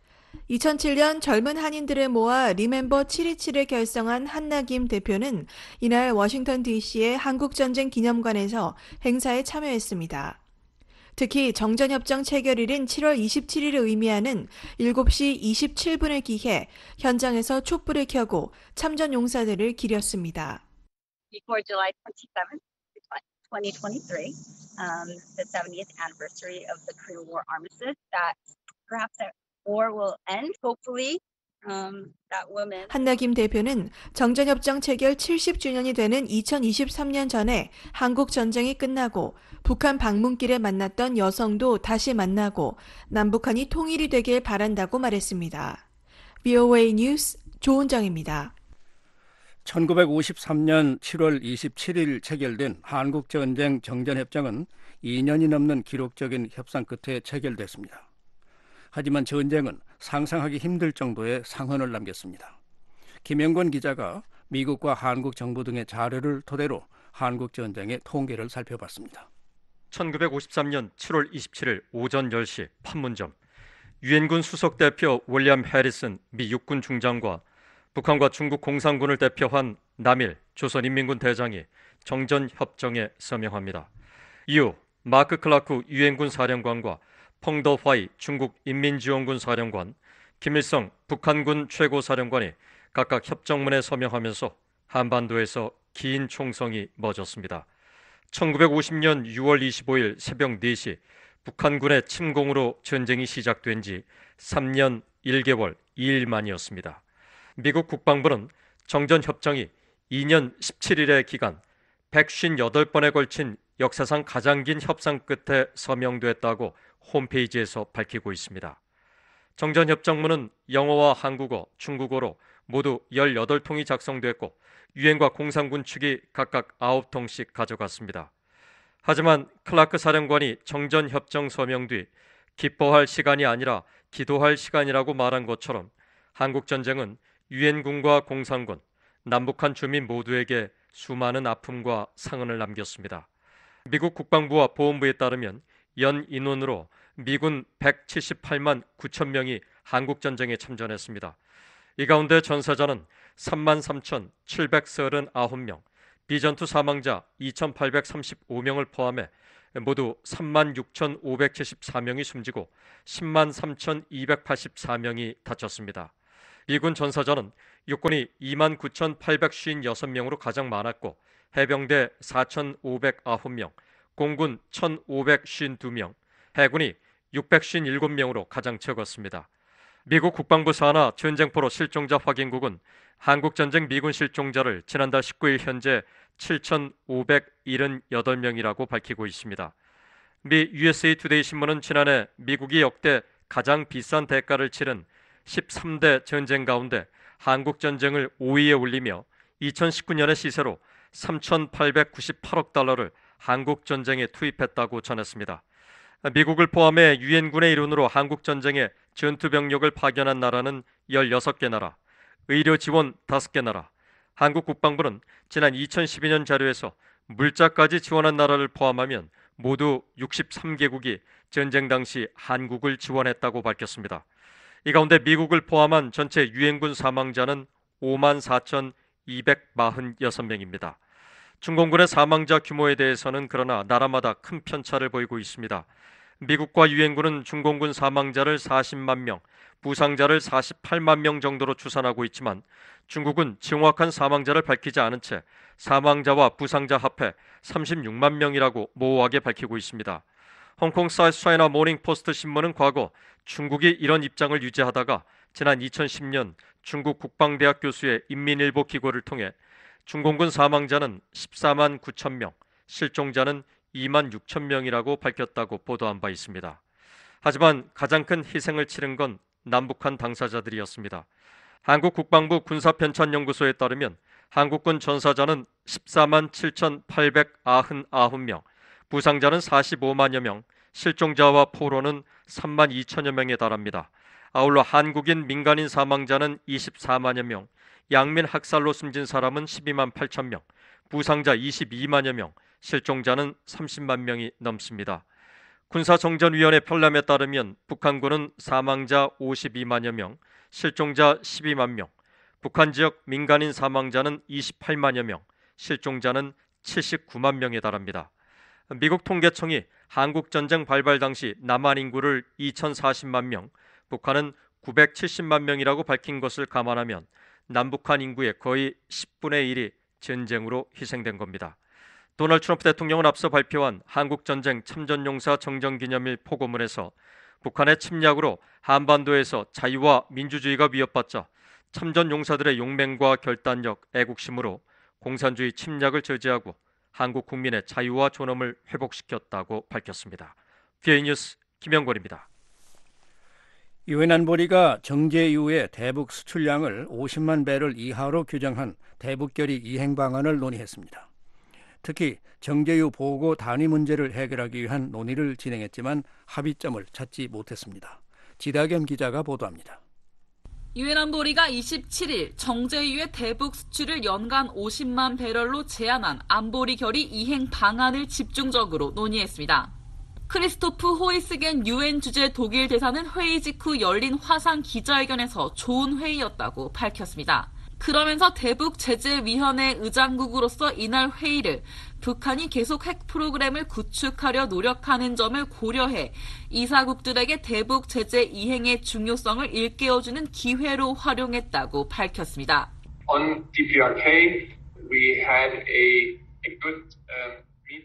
이천칠 년 젊은 한인들을 모아 리멤버 칠이칠을 결성한 한나김 대표는 이날 워싱턴 디씨의 한국전쟁 기념관에서 행사에 참여했습니다. 특히 정전협정 체결일인 칠월 이십칠일을 의미하는 일곱 시 이십칠 분을 기해 현장에서 촛불을 켜고 참전 용사들을 기렸습니다. Before July twenty-seventh, twenty twenty-three, um, the seventieth anniversary of the Korean War armistice, that perhaps that war will end, hopefully. Um, that woman. 한나김 대표는 정전협정 체결 칠십 주년이 되는 이천이십삼 년 전에 한국 전쟁이 끝나고 북한 방문길에 만났던 여성도 다시 만나고 남북한이 통일이 되길 바란다고 말했습니다. 브이오에이 뉴스 조은정입니다. 천구백오십삼 년 칠월 이십칠일 체결된 한국전쟁 정전협정은 이 년이 넘는 기록적인 협상 끝에 체결됐습니다. 하지만 전쟁은 상상하기 힘들 정도의 상흔을 남겼습니다. 김영권 기자가 미국과 한국 정부 등의 자료를 토대로 한국전쟁의 통계를 살펴봤습니다. 천구백오십삼 년 칠월 이십칠일 오전 열 시 판문점, 유엔군 수석대표 윌리엄 해리슨 미 육군 중장과 북한과 중국 공산군을 대표한 남일 조선인민군 대장이 정전협정에 서명합니다. 이후 마크 클라크 유엔군 사령관과 펑더 화이 중국 인민지원군 사령관, 김일성 북한군 최고사령관이 각각 협정문에 서명하면서 한반도에서 긴 총성이 멎었습니다. 천구백오십 년 유월 이십오일 새벽 네 시 북한군의 침공으로 전쟁이 시작된 지 삼 년 일 개월 이 일 만이었습니다. 미국 국방부는 정전협정이 이 년 십칠 일의 기간 백오십팔 번에 걸친 역사상 가장 긴 협상 끝에 서명됐다고 홈페이지에서 밝히고 있습니다. 정전협정문은 영어와 한국어, 중국어로 모두 열여덟 통이 작성됐고 유엔과 공산군 측이 각각 아홉 통씩 가져갔습니다. 하지만 클라크 사령관이 정전협정 서명 뒤 기뻐할 시간이 아니라 기도할 시간이라고 말한 것처럼 한국전쟁은 유엔군과 공산군, 남북한 주민 모두에게 수많은 아픔과 상흔을 남겼습니다. 미국 국방부와 보훈부에 따르면 연 인원으로 미군 백칠십팔만 구천 명이 한국전쟁에 참전했습니다. 이 가운데 전사자는 삼만 삼천칠백삼십구 명, 비전투 사망자 이천팔백삼십오 명을 포함해 모두 삼만 육천오백칠십사 명이 숨지고 십만 삼천이백팔십사 명이 다쳤습니다. 미군 전사자는 육군이 이만 구천팔백오십육 명으로 가장 많았고 해병대 사천오백구 명, 공군 천오백오십이 명, 해군이 육백오십칠 명으로 가장 적었습니다. 미국 국방부 산하 전쟁포로 실종자 확인국은 한국전쟁 미군 실종자를 지난달 십구 일 현재 칠천오백칠십팔 명이라고 밝히고 있습니다. 미 유에스에이 투데이 신문은 지난해 미국이 역대 가장 비싼 대가를 치른 십삼 대 전쟁 가운데 한국전쟁을 오 위에 올리며 이천십구 년의 시세로 삼천팔백구십팔억 달러를 한국전쟁에 투입했다고 전했습니다. 미국을 포함해 유엔군의 일원으로 한국전쟁에 전투병력을 파견한 나라는 열여섯 개 나라, 의료 지원 다섯 개 나라, 한국 국방부는 지난 이천십이 년 자료에서 물자까지 지원한 나라를 포함하면 모두 육십삼 개국이 전쟁 당시 한국을 지원했다고 밝혔습니다. 이 가운데 미국을 포함한 전체 유엔군 사망자는 오만 사천이백사십육 명입니다. 중공군의 사망자 규모에 대해서는 그러나 나라마다 큰 편차를 보이고 있습니다. 미국과 유엔군은 중공군 사망자를 사십만 명, 부상자를 사십팔만 명 정도로 추산하고 있지만 중국은 정확한 사망자를 밝히지 않은 채 사망자와 부상자 합해 삼십육만 명이라고 모호하게 밝히고 있습니다. 홍콩 사우스 차이나 모닝 포스트 신문은 과거 중국이 이런 입장을 유지하다가 지난 이천십 년 중국 국방대학 교수의 인민일보 기고를 통해 중공군 사망자는 십사만 구천 명, 실종자는 이만 육천 명이라고 밝혔다고 보도한 바 있습니다. 하지만 가장 큰 희생을 치른 건 남북한 당사자들이었습니다. 한국 국방부 군사편찬연구소에 따르면 한국군 전사자는 십사만 칠천팔백구십구 명, 부상자는 사십오만여 명, 실종자와 포로는 삼만 이천여 명에 달합니다. 아울러 한국인 민간인 사망자는 이십사만여 명, 양민 학살로 숨진 사람은 십이만 팔천 명, 부상자 이십이만여 명, 실종자는 삼십만 명이 넘습니다. 군사정전위원회 편람에 따르면 북한군은 사망자 오십이만여 명, 실종자 십이만 명, 북한 지역 민간인 사망자는 이십팔만여 명, 실종자는 칠십구만 명에 달합니다. 미국 통계청이 한국전쟁 발발 당시 남한 인구를 이천사십만 명, 북한은 구백칠십만 명이라고 밝힌 것을 감안하면 남북한 인구의 거의 십분의 일이 전쟁으로 희생된 겁니다. 도널드 트럼프 대통령은 앞서 발표한 한국전쟁 참전용사 정전기념일 포고문에서 북한의 침략으로 한반도에서 자유와 민주주의가 위협받자 참전용사들의 용맹과 결단력, 애국심으로 공산주의 침략을 저지하고 한국 국민의 자유와 존엄을 회복시켰다고 밝혔습니다. 비에이 뉴스 김영권입니다. 유엔 안보리가 정제 이후에 대북 수출량을 오십만 배럴 이하로 규정한 대북결의 이행 방안을 논의했습니다. 특히 정제유 보고 단위 문제를 해결하기 위한 논의를 진행했지만 합의점을 찾지 못했습니다. 지다겸 기자가 보도합니다. 유엔 안보리가 이십칠 일 정제유의 대북 수출을 연간 오십만 배럴로 제한한 안보리 결의 이행 방안을 집중적으로 논의했습니다. 크리스토프 호이스겐 유엔 주재 독일 대사는 회의 직후 열린 화상 기자회견에서 좋은 회의였다고 밝혔습니다. 그러면서 대북 제재위원회 의장국으로서 이날 회의를 북한이 계속 핵 프로그램을 구축하려 노력하는 점을 고려해 이사국들에게 대북 제재 이행의 중요성을 일깨워주는 기회로 활용했다고 밝혔습니다. On 디피아르케이, we had a, a good um, meeting.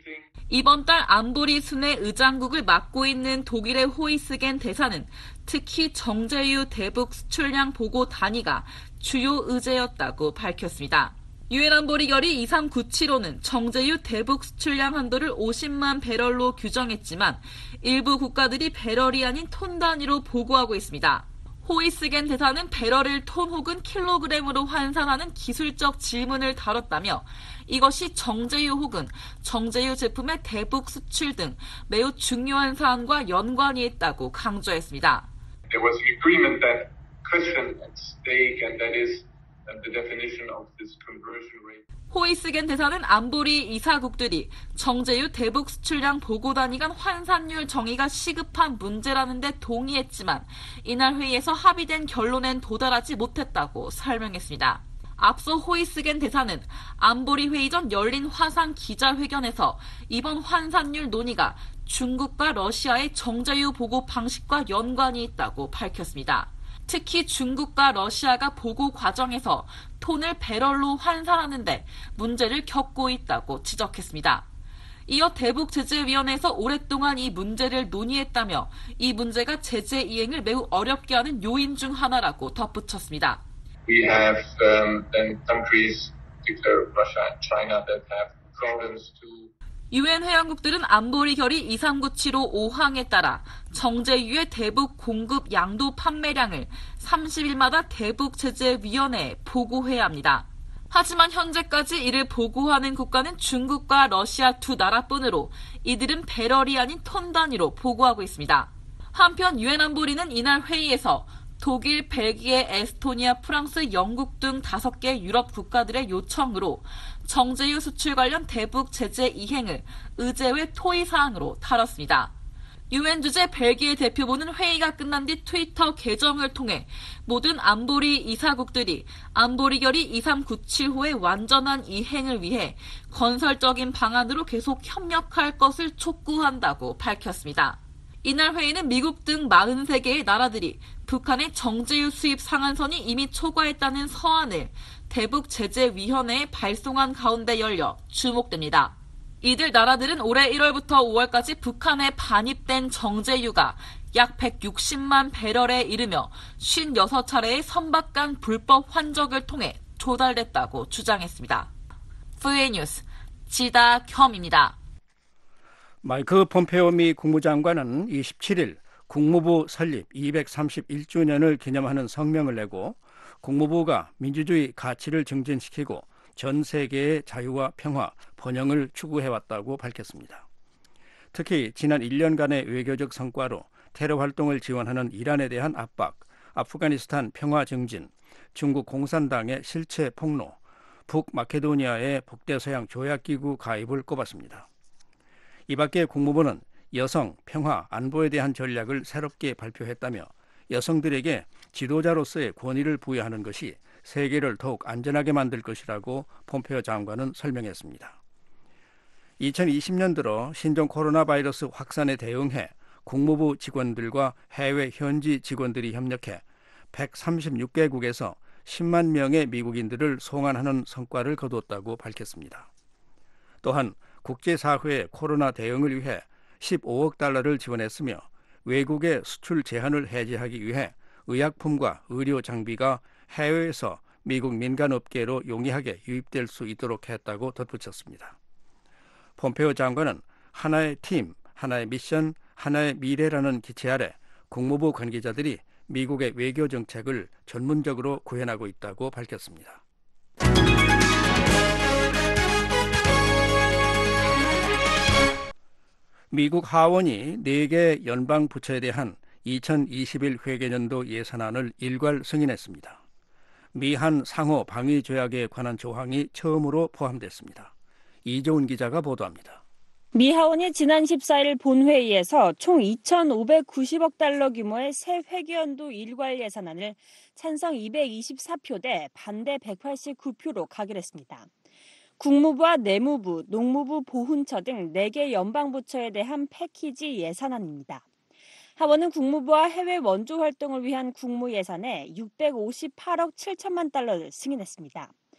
이번 달 안보리 순회 의장국을 맡고 있는 독일의 호이스겐 대사는 특히 정제유 대북 수출량 보고 단위가 주요 의제였다고 밝혔습니다. 유엔 안보리 결의 이삼구칠호는 정제유 대북 수출량 한도를 오십만 배럴로 규정했지만 일부 국가들이 배럴이 아닌 톤 단위로 보고하고 있습니다. 호이스겐 대사는 배럴을 톤 혹은 킬로그램으로 환산하는 기술적 질문을 다뤘다며 이것이 정제유 혹은 정제유 제품의 대북 수출 등 매우 중요한 사안과 연관이 있다고 강조했습니다. There was agreement that question at stake, and that is the definition of this conversion rate. 호이스겐 대사는 안보리 이사국들이 정제유 대북 수출량 보고 단위 간 환산율 정의가 시급한 문제라는 데 동의했지만 이날 회의에서 합의된 결론엔 도달하지 못했다고 설명했습니다. 앞서 호이스겐 대사는 안보리 회의 전 열린 화상 기자회견에서 이번 환산율 논의가 중국과 러시아의 정제유 보고 방식과 연관이 있다고 밝혔습니다. 특히 중국과 러시아가 보고 과정에서 톤을 배럴로 환산하는데 문제를 겪고 있다고 지적했습니다. 이어 대북제재위원회에서 오랫동안 이 문제를 논의했다며 이 문제가 제재 이행을 매우 어렵게 하는 요인 중 하나라고 덧붙였습니다. We have um, then countries, particularly Russia and China, that have problems to 유엔 회원국들은 안보리 결의 이삼구칠호 오항에 따라 정제유의 대북 공급 양도 판매량을 삼십 일마다 대북제재위원회에 보고해야 합니다. 하지만 현재까지 이를 보고하는 국가는 중국과 러시아 두 나라뿐으로 이들은 배럴이 아닌 톤 단위로 보고하고 있습니다. 한편 유엔 안보리는 이날 회의에서 독일, 벨기에, 에스토니아, 프랑스, 영국 등 다섯 개 유럽 국가들의 요청으로 정제유 수출 관련 대북 제재 이행을 의제외 토의 사항으로 다뤘습니다. 유엔 주재 벨기에 대표부는 회의가 끝난 뒤 트위터 계정을 통해 모든 안보리 이사국들이 안보리 결의 이삼구칠호의 완전한 이행을 위해 건설적인 방안으로 계속 협력할 것을 촉구한다고 밝혔습니다. 이날 회의는 미국 등 사십세 개의 나라들이 북한의 정제유 수입 상한선이 이미 초과했다는 서한을 대북제재위원회에 발송한 가운데 열려 주목됩니다. 이들 나라들은 올해 일월부터 오월까지 북한에 반입된 정제유가 약 백육십만 배럴에 이르며 오십육 차례의 선박간 불법 환적을 통해 조달됐다고 주장했습니다. 브이오에이 뉴스 지다겸입니다. 마이크 폼페오 미 국무장관은 이십칠일 국무부 설립 이백삼십일 주년을 기념하는 성명을 내고 국무부가 민주주의 가치를 증진시키고 전 세계의 자유와 평화, 번영을 추구해왔다고 밝혔습니다. 특히 지난 일 년간의 외교적 성과로 테러 활동을 지원하는 이란에 대한 압박, 아프가니스탄 평화 증진, 중국 공산당의 실체 폭로, 북마케도니아의 북대서양 조약기구 가입을 꼽았습니다. 이 밖에 국무부는 여성, 평화, 안보에 대한 전략을 새롭게 발표했다며 여성들에게 지도자로서의 권위를 부여하는 것이 세계를 더욱 안전하게 만들 것이라고 폼페오 장관은 설명했습니다. 이천이십 년 들어 신종 코로나 바이러스 확산에 대응해 국무부 직원들과 해외 현지 직원들이 협력해 백삼십육 개국에서 십만 명의 미국인들을 송환하는 성과를 거뒀다고 밝혔습니다. 또한 국제사회의 코로나 대응을 위해 십오억 달러를 지원했으며 외국의 수출 제한을 해제하기 위해 의약품과 의료 장비가 해외에서 미국 민간업계로 용이하게 유입될 수 있도록 했다고 덧붙였습니다. 폼페오 장관은 하나의 팀, 하나의 미션, 하나의 미래라는 기체 아래 국무부 관계자들이 미국의 외교 정책을 전문적으로 구현하고 있다고 밝혔습니다. 미국 하원이 네 개 연방 부처에 대한 이천이십일 회계년도 예산안을 일괄 승인했습니다. 미한 상호 방위 조약에 관한 조항이 처음으로 포함됐습니다. 이조은 기자가 보도합니다. 미 하원이 지난 십사일 본회의에서 총 이천오백구십억 달러 규모의 새 회계연도 일괄 예산안을 찬성 이백이십사 표 대 반대 백팔십구 표로 가결했습니다. 국무부와 내무부, 농무부, 보훈처 등 네 개 연방부처에 대한 패키지 예산안입니다. 하원은 국무부와 해외 원조 활동을 위한 국무 예산에 육백오십팔억 칠천만 달러를 승인했습니다.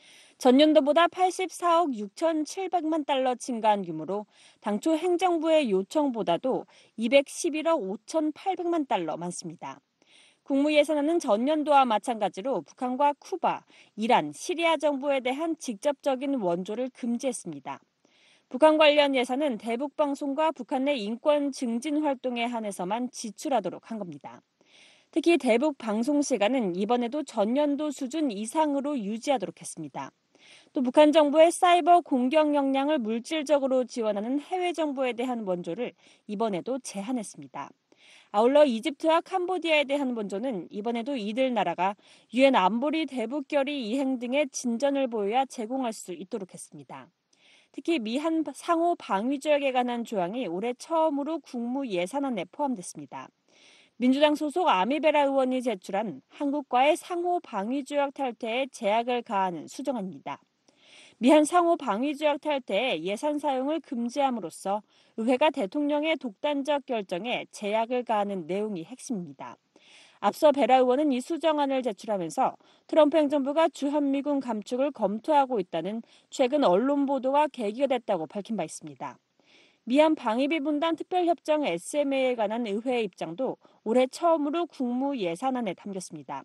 전년도보다 팔십사억 육천칠백만 달러 증가한 규모로 당초 행정부의 요청보다도 이백십일억 오천팔백만 달러 많습니다. 국무예산안은 전년도와 마찬가지로 북한과 쿠바, 이란, 시리아 정부에 대한 직접적인 원조를 금지했습니다. 북한 관련 예산은 대북 방송과 북한 내 인권 증진 활동에 한해서만 지출하도록 한 겁니다. 특히 대북 방송 시간은 이번에도 전년도 수준 이상으로 유지하도록 했습니다. 또 북한 정부의 사이버 공격 역량을 물질적으로 지원하는 해외 정부에 대한 원조를 이번에도 제한했습니다. 아울러 이집트와 캄보디아에 대한 원조는 이번에도 이들 나라가 유엔 안보리 대북결의 이행 등의 진전을 보여야 제공할 수 있도록 했습니다. 특히 미한 상호 방위 조약에 관한 조항이 올해 처음으로 국무 예산안에 포함됐습니다. 민주당 소속 아미베라 의원이 제출한 한국과의 상호 방위 조약 탈퇴에 제약을 가하는 수정안입니다. 미한 상호 방위 조약 탈퇴에 예산 사용을 금지함으로써 의회가 대통령의 독단적 결정에 제약을 가하는 내용이 핵심입니다. 앞서 베라 의원은 이 수정안을 제출하면서 트럼프 행정부가 주한미군 감축을 검토하고 있다는 최근 언론 보도가 계기가 됐다고 밝힌 바 있습니다. 미한 방위비 분담 특별협정 에스엠에이에 관한 의회의 입장도 올해 처음으로 국무 예산안에 담겼습니다.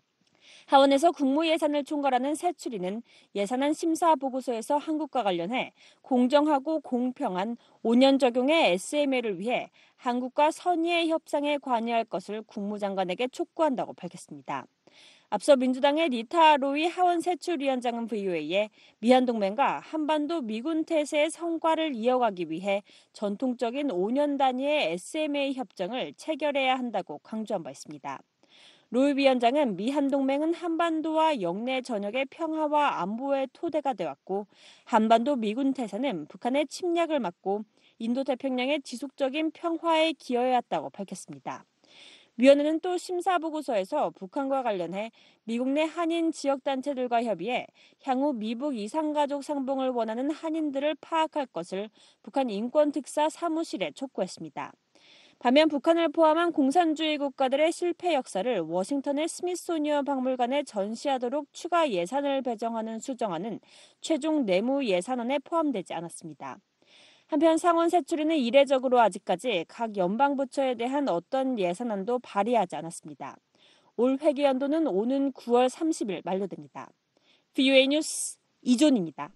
하원에서 국무예산을 총괄하는 새 추리는 예산안 심사 보고서에서 한국과 관련해 공정하고 공평한 오 년 적용의 에스엠에이를 위해 한국과 선의의 협상에 관여할 것을 국무장관에게 촉구한다고 밝혔습니다. 앞서 민주당의 리타 로이 하원 세출위원장은 브이오에이에 미한동맹과 한반도 미군 태세의 성과를 이어가기 위해 전통적인 오 년 단위의 에스엠에이 협정을 체결해야 한다고 강조한 바 있습니다. 로이 위원장은 미한동맹은 한반도와 영내 전역의 평화와 안보의 토대가 되었고 한반도 미군 태세는 북한의 침략을 막고 인도태평양의 지속적인 평화에 기여해왔다고 밝혔습니다. 위원회는 또 심사보고서에서 북한과 관련해 미국 내 한인 지역단체들과 협의해 향후 미북 이산가족 상봉을 원하는 한인들을 파악할 것을 북한 인권특사 사무실에 촉구했습니다. 반면 북한을 포함한 공산주의 국가들의 실패 역사를 워싱턴의 스미소니언 박물관에 전시하도록 추가 예산을 배정하는 수정안은 최종 내무 예산안에 포함되지 않았습니다. 한편 상원 세출위는 이례적으로 아직까지 각 연방부처에 대한 어떤 예산안도 발의하지 않았습니다. 올 회계연도는 오는 구월 삼십일 만료됩니다. 브이오에이 뉴스 이존입니다.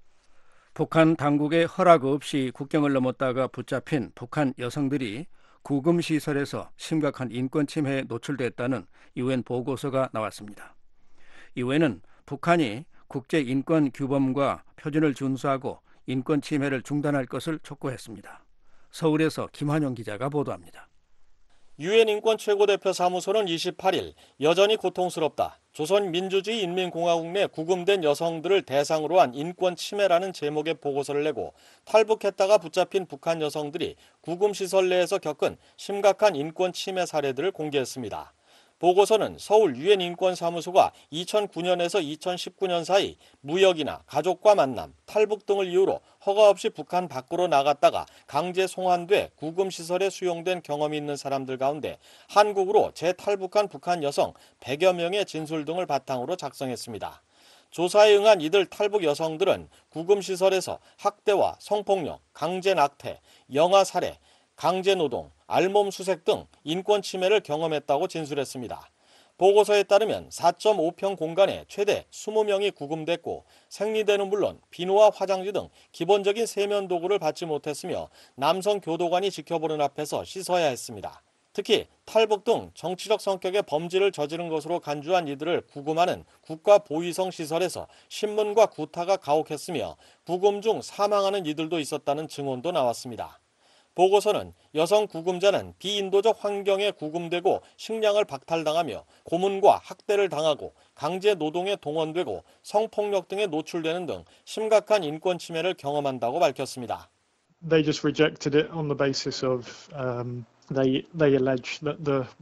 북한 당국의 허락 없이 국경을 넘었다가 붙잡힌 북한 여성들이 구금시설에서 심각한 인권 침해에 노출됐다는 유엔 보고서가 나왔습니다. 유엔은 북한이 국제인권규범과 표준을 준수하고 인권 침해를 중단할 것을 촉구했습니다. 서울에서 김환영 기자가 보도합니다. 유엔 인권 최고대표 사무소는 이십팔일 여전히 고통스럽다. 조선민주주의 인민공화국 내 구금된 여성들을 대상으로 한 인권 침해라는 제목의 보고서를 내고 탈북했다가 붙잡힌 북한 여성들이 구금시설 내에서 겪은 심각한 인권 침해 사례들을 공개했습니다. 보고서는 서울 유엔 인권사무소가 이천구년에서 이천십구년 사이 무역이나 가족과 만남, 탈북 등을 이유로 허가 없이 북한 밖으로 나갔다가 강제 송환돼 구금시설에 수용된 경험이 있는 사람들 가운데 한국으로 재탈북한 북한 여성 백여 명의 진술 등을 바탕으로 작성했습니다. 조사에 응한 이들 탈북 여성들은 구금시설에서 학대와 성폭력, 강제 낙태, 영아 살해, 강제노동, 알몸 수색 등 인권 침해를 경험했다고 진술했습니다. 보고서에 따르면 사 점 오 평 공간에 최대 이십 명이 구금됐고 생리대는 물론 비누와 화장지 등 기본적인 세면 도구를 받지 못했으며 남성 교도관이 지켜보는 앞에서 씻어야 했습니다. 특히 탈북 등 정치적 성격의 범죄를 저지른 것으로 간주한 이들을 구금하는 국가보위성 시설에서 신문과 구타가 가혹했으며 구금 중 사망하는 이들도 있었다는 증언도 나왔습니다. 보고서는 여성 구금자는 비인도적 환경에 구금되고 식량을 박탈당하며 고문과 학대를 당하고 강제 노동에 동원되고 성폭력 등에 노출되는 등 심각한 인권 침해를 경험한다고 밝혔습니다. They just rejected it on the basis of um, they they allege that the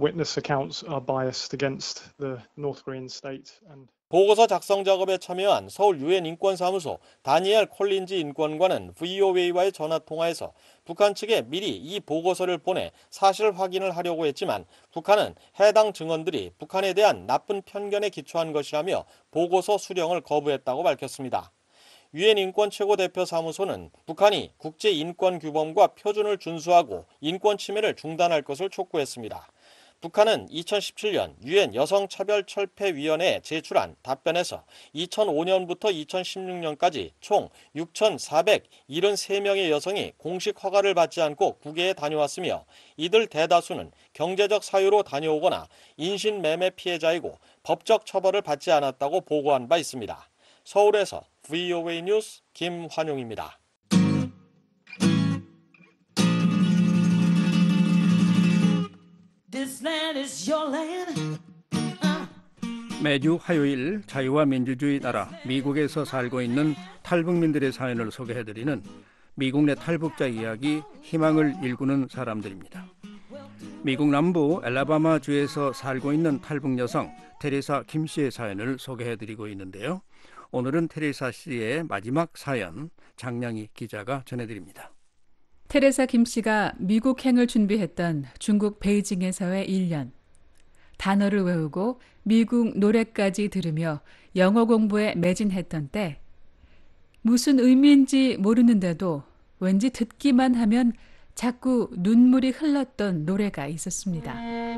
witness accounts are biased against the North Korean state. And 보고서 작성 작업에 참여한 서울 유엔 인권사무소 다니엘 콜린지 인권관은 브이오에이와의 전화통화에서 북한 측에 미리 이 보고서를 보내 사실 확인을 하려고 했지만 북한은 해당 증언들이 북한에 대한 나쁜 편견에 기초한 것이라며 보고서 수령을 거부했다고 밝혔습니다. 유엔 인권 최고대표 사무소는 북한이 국제인권규범과 표준을 준수하고 인권 침해를 중단할 것을 촉구했습니다. 북한은 이천십칠 년 유엔 여성차별철폐위원회에 제출한 답변에서 이천오 년부터 이천십육 년까지 총 육천사백칠십삼 명의 여성이 공식 허가를 받지 않고 국외에 다녀왔으며 이들 대다수는 경제적 사유로 다녀오거나 인신매매 피해자이고 법적 처벌을 받지 않았다고 보고한 바 있습니다. 서울에서 브이오에이 뉴스 김환용입니다. 매주 화요일 자유와 민주주의 나라 미국에서 살고 있는 탈북민들의 사연을 소개해드리는 미국 내 탈북자 이야기, 희망을 일구는 사람들입니다. 미국 남부 엘라바마 주에서 살고 있는 탈북 여성 테레사 김 씨의 사연을 소개해드리고 있는데요. 오늘은 테레사 씨의 마지막 사연 장량희 기자가 전해드립니다. 테레사 김 씨가 미국행을 준비했던 중국 베이징에서의 일 년. 단어를 외우고 미국 노래까지 들으며 영어 공부에 매진했던 때 무슨 의미인지 모르는데도 왠지 듣기만 하면 자꾸 눈물이 흘렀던 노래가 있었습니다.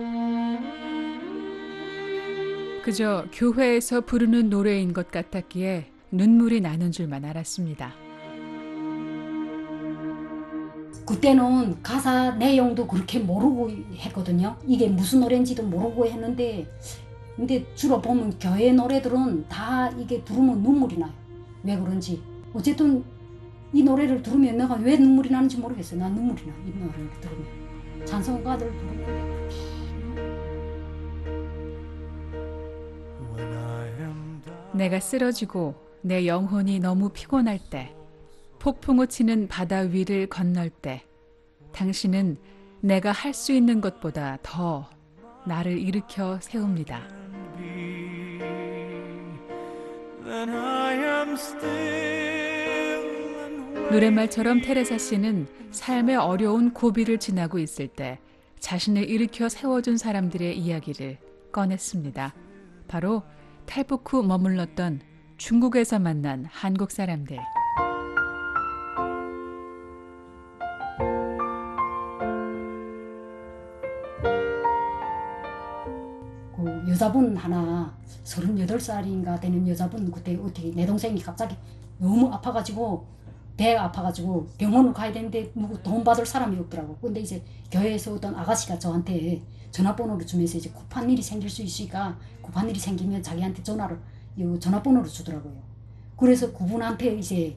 그저 교회에서 부르는 노래인 것 같았기에 눈물이 나는 줄만 알았습니다. 그때는 가사 내용도 그렇게 모르고 했거든요. 이게 무슨 노래인지도 모르고 했는데 근데 주로 보면 교회 노래들은 다 이게 들으면 눈물이 나요. 왜 그런지. 어쨌든 이 노래를 들으면 내가 왜 눈물이 나는지 모르겠어요. 난 눈물이 나. 이 노래를 들으면. 찬송가들 들으면. 내가 쓰러지고 내 영혼이 너무 피곤할 때, 폭풍우 치는 바다 위를 건널 때, 당신은 내가 할 수 있는 것보다 더 나를 일으켜 세웁니다. 노랫말처럼 테레사 씨는 삶의 어려운 고비를 지나고 있을 때 자신을 일으켜 세워준 사람들의 이야기를 꺼냈습니다. 바로 탈북 후 머물렀던 중국에서 만난 한국 사람들. 그 여자분 하나 서른여덟 살인가 되는 여자분 그때 어떻게 내 동생이 갑자기 너무 아파가지고 배가 아파가지고 병원을 가야 되는데 누구 돈 받을 사람이 없더라고. 근데 이제 교회에서 어떤 아가씨가 저한테 전화번호를 주면서 이제 급한 일이 생길 수 있으니까 급한 일이 생기면 자기한테 전화를 이 전화번호를 주더라고요. 그래서 그분한테 이제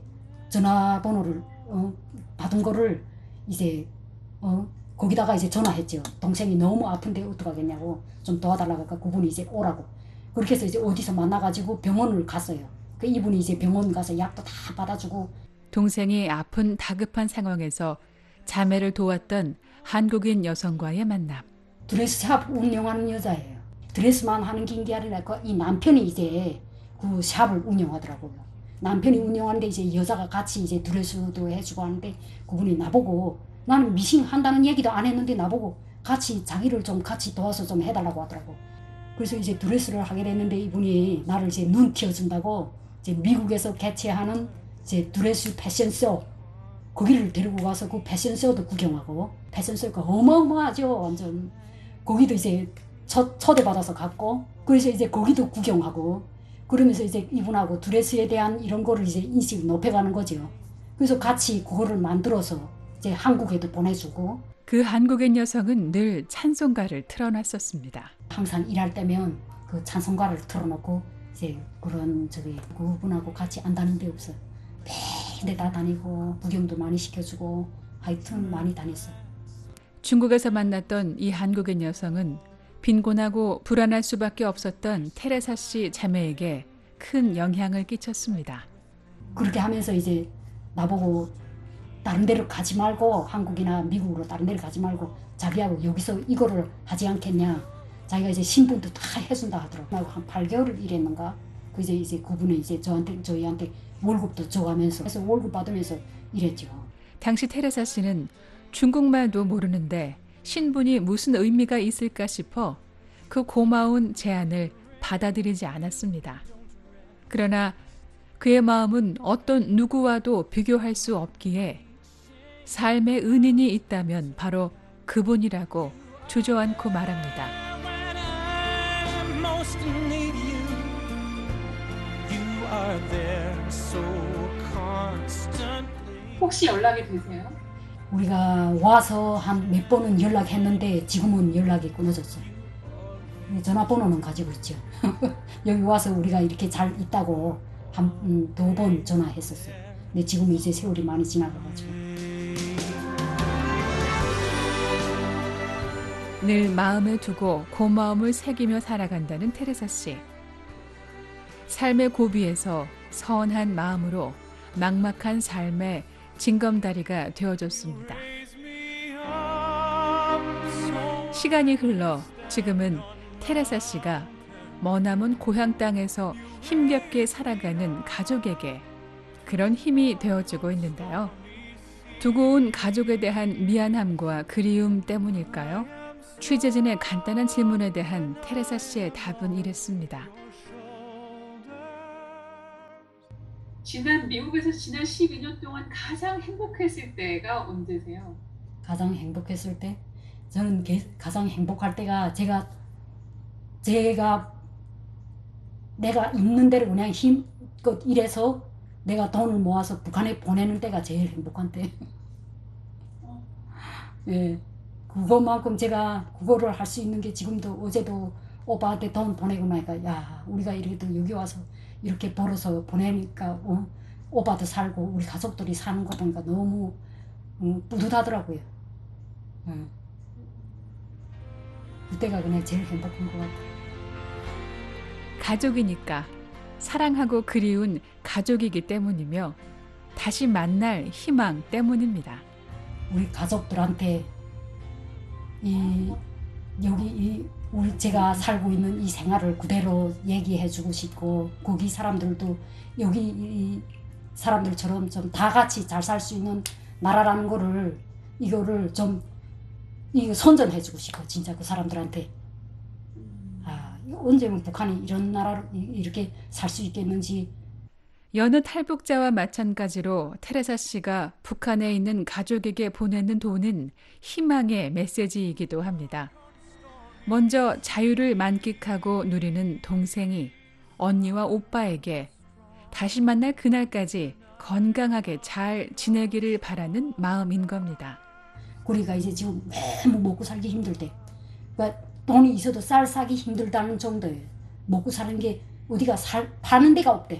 전화번호를 어, 받은 거를 이제 어, 거기다가 이제 전화했죠. 동생이 너무 아픈데 어떡하겠냐고 좀 도와달라고 하니까 그분이 이제 오라고. 그렇게 해서 이제 어디서 만나가지고 병원을 갔어요. 그 이분이 이제 병원 가서 약도 다 받아주고. 동생이 아픈 다급한 상황에서 자매를 도왔던 한국인 여성과의 만남. 드레스샵 운영하는 여자예요. 드레스만 하는 게 아니라 이 남편이 이제 그 샵을 운영하더라고요. 남편이 운영하는데 이제 여자가 같이 이제 드레스도 해주고 하는데 그분이 나보고 나는 미싱 한다는 얘기도 안 했는데 나보고 같이 자기를 좀 같이 도와서 좀 해달라고 하더라고. 그래서 이제 드레스를 하게 됐는데 이분이 나를 이제 눈 띄워준다고 이제 미국에서 개최하는 이제 드레스 패션쇼 거기를 데리고 가서 그 패션쇼도 구경하고 패션쇼가 어마어마하죠. 완전 거기도 이제 첫, 초대받아서 갔고 그래서 이제 거기도 구경하고 그러면서 이제 이분하고 드레스에 대한 이런 거를 이제 인식을 높여가는 거죠. 그래서 같이 그거를 만들어서 이제 한국에도 보내주고. 그 한국인 여성은 늘 찬송가를 틀어놨었습니다. 항상 일할 때면 그 찬송가를 틀어놓고 이제 그런 저기 그분하고 같이 안 다닌 데 없어요. 매일 다 다니고 구경도 많이 시켜주고 하여튼 많이 다녔어요. 중국에서 만났던 이 한국인 여성은 빈곤하고 불안할 수밖에 없었던 테레사 씨 자매에게 큰 영향을 끼쳤습니다. 그렇게 하면서 이제 나보고 다른 데로 가지 말고 한국이나 미국으로 다른 데로 가지 말고 자기하고 여기서 이거를 하지 않겠냐. 자기가 이제 신분도 다 해준다 하더라고요. 한 팔 개월을 일했는가. 그 이제 이제 그분은 이제 저한테 저희한테 월급도 줘가면서 그래서 월급 받으면서 일했죠. 당시 테레사 씨는 중국말도 모르는데 신분이 무슨 의미가 있을까 싶어 그 고마운 제안을 받아들이지 않았습니다. 그러나 그의 마음은 어떤 누구와도 비교할 수 없기에 삶의 은인이 있다면 바로 그분이라고 주저앉고 말합니다. 혹시 연락이 되세요? 우리가 와서 한 몇 번은 연락했는데 지금은 연락이 끊어졌어요. 전화번호는 가지고 있죠. 여기 와서 우리가 이렇게 잘 있다고 한 두 번 전화했었어요. 근데 지금 이제 세월이 많이 지나가가지고. 늘 마음에 두고 고마움을 새기며 살아간다는 테레사 씨. 삶의 고비에서 선한 마음으로 막막한 삶의 징검다리가 되어줬습니다. 시간이 흘러 지금은 테레사 씨가 머나먼 고향 땅에서 힘겹게 살아가는 가족에게 그런 힘이 되어주고 있는데요. 두고 온 가족에 대한 미안함과 그리움 때문일까요? 취재진의 간단한 질문에 대한 테레사 씨의 답은 이랬습니다. 지난 미국에서 지난 십이 년 동안 가장 행복했을 때가 언제세요? 가장 행복했을 때? 저는 게, 가장 행복할 때가 제가 제가 내가 있는 대로 그냥 힘껏 일해서 내가 돈을 모아서 북한에 보내는 때가 제일 행복한 때. 예, 그것만큼 제가 그거를 할 수 있는 게 지금도 어제도 오빠한테 돈 보내고 나니까 야 우리가 이래도 여기 와서 이렇게 벌어서 보내니까 어, 오빠도 살고 우리 가족들이 사는 거 보니까 너무 음, 뿌듯하더라고요. 음. 그때가 그냥 제일 행복한 것 같아요. 가족이니까 사랑하고 그리운 가족이기 때문이며 다시 만날 희망 때문입니다. 우리 가족들한테 이 여기 이 우리 제가 살고 있는 이 생활을 그대로 얘기해주고 싶고 거기 사람들도 여기 이 사람들처럼 좀 다 같이 잘 살 수 있는 나라라는 거를 이거를 좀 이거 선전해주고 싶어 진짜 그 사람들한테. 아 언제면 북한이 이런 나라로 이렇게 살 수 있겠는지. 여느 탈북자와 마찬가지로 테레사 씨가 북한에 있는 가족에게 보내는 돈은 희망의 메시지이기도 합니다. 먼저 자유를 만끽하고 누리는 동생이 언니와 오빠에게 다시 만날 그날까지 건강하게 잘 지내기를 바라는 마음인 겁니다. 우리가 이제 지금 너무 먹고 살기 힘들 때 그러니까 돈이 있어도 쌀 사기 힘들다는 정도예요. 먹고 사는 게 어디가 살 파는 데가 없대.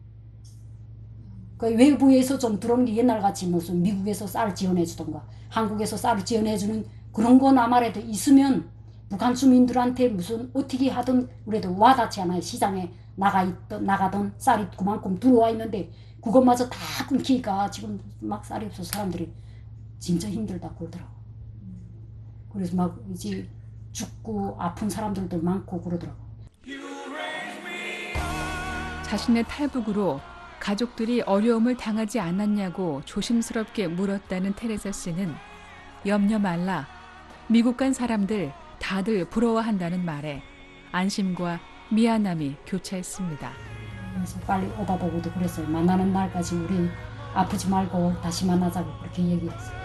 그 외부에서 좀 들어온 게 옛날같이 무슨 미국에서 쌀 지원해주던가 한국에서 쌀을 지원해주는 그런 거 나마라도 있으면 북한 주민들한테 무슨 어떻게 하든 그래도 와닿지 않아요. 시장에 나가 있던 나가던 쌀이 그만큼 들어와 있는데 그것마저 다 끊기니까 지금 막 쌀이 없어서 사람들이 진짜 힘들다고 그러더라고. 그래서 막 이제 죽고 아픈 사람들도 많고 그러더라고. 자신의 탈북으로 가족들이 어려움을 당하지 않았냐고 조심스럽게 물었다는 테레사 씨는 염려 말라. 미국 간 사람들 다들 부러워한다는 말에 안심과 미안함이 교차했습니다. 그래서 빨리 오빠 보고도 그랬어요. 만나는 날까지 우리 아프지 말고 다시 만나자고 그렇게 얘기했어요.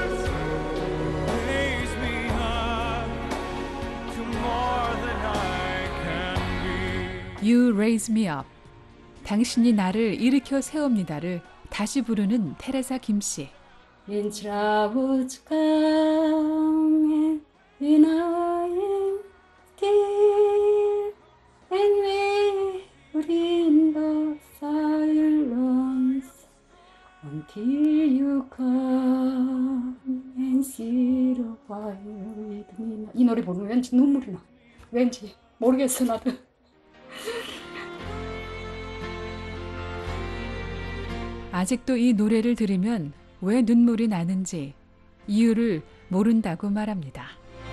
You raise me up. 당신이 나를 일으켜 세웁니다를 다시 부르는 테레사 김씨. 이 노래 부르면 왠지 눈물이 나. 왠지 모르겠어 나도. 아직도 이 노래를 들으면 왜 눈물이 나는지 이유를 모른다고 말합니다.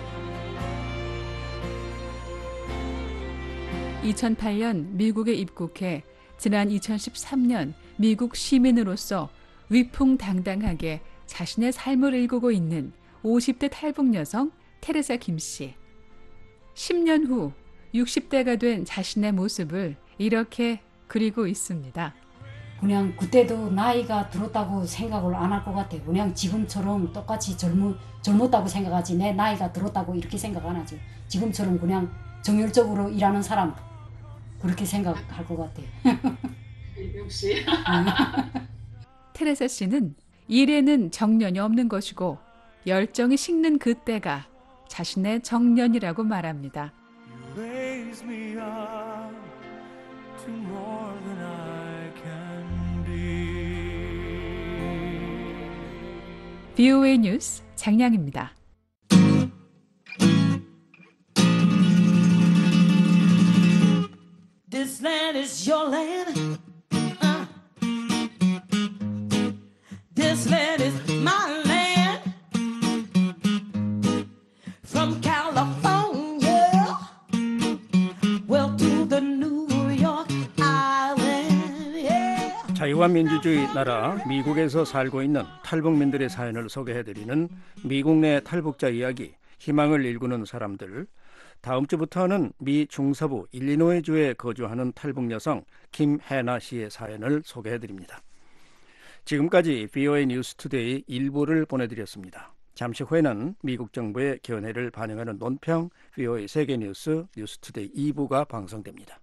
이천팔 년 미국에 입국해 지난 이천십삼 년 미국 시민으로서 위풍당당하게 자신의 삶을 일구고 있는 오십 대 탈북 여성 테레사 김 씨. 십 년 후 육십 대가 된 자신의 모습을 이렇게 그리고 있습니다. 그냥 그때도 나이가 들었다고 생각을 안 할 것 같아요. 그냥 지금처럼 똑같이 젊, 젊었다고 생각하지 내 나이가 들었다고 이렇게 생각 안 하죠. 지금처럼 그냥 정열적으로 일하는 사람 그렇게 생각할 것 같아요. 역시. 테레사 씨는 일에는 정년이 없는 것이고 열정이 식는 그때가 자신의 정년이라고 말합니다. 브이오에이 뉴스 장량입니다. This land is your land. Uh. This land is my land. From California, well to the New York Island. Yeah. 자유와 민주주의 나라 미국에서 살고 있는 탈북민들의 사연을 소개해드리는 미국 내 탈북자 이야기, 희망을 일구는 사람들. 다음 주부터는 미 중서부 일리노이주에 거주하는 탈북 여성 김혜나 씨의 사연을 소개해드립니다. 지금까지 브이오에이 뉴스투데이 일부를 보내드렸습니다. 잠시 후에는 미국 정부의 견해를 반영하는 논평 브이오에이 세계뉴스 뉴스투데이 이 부가 방송됩니다.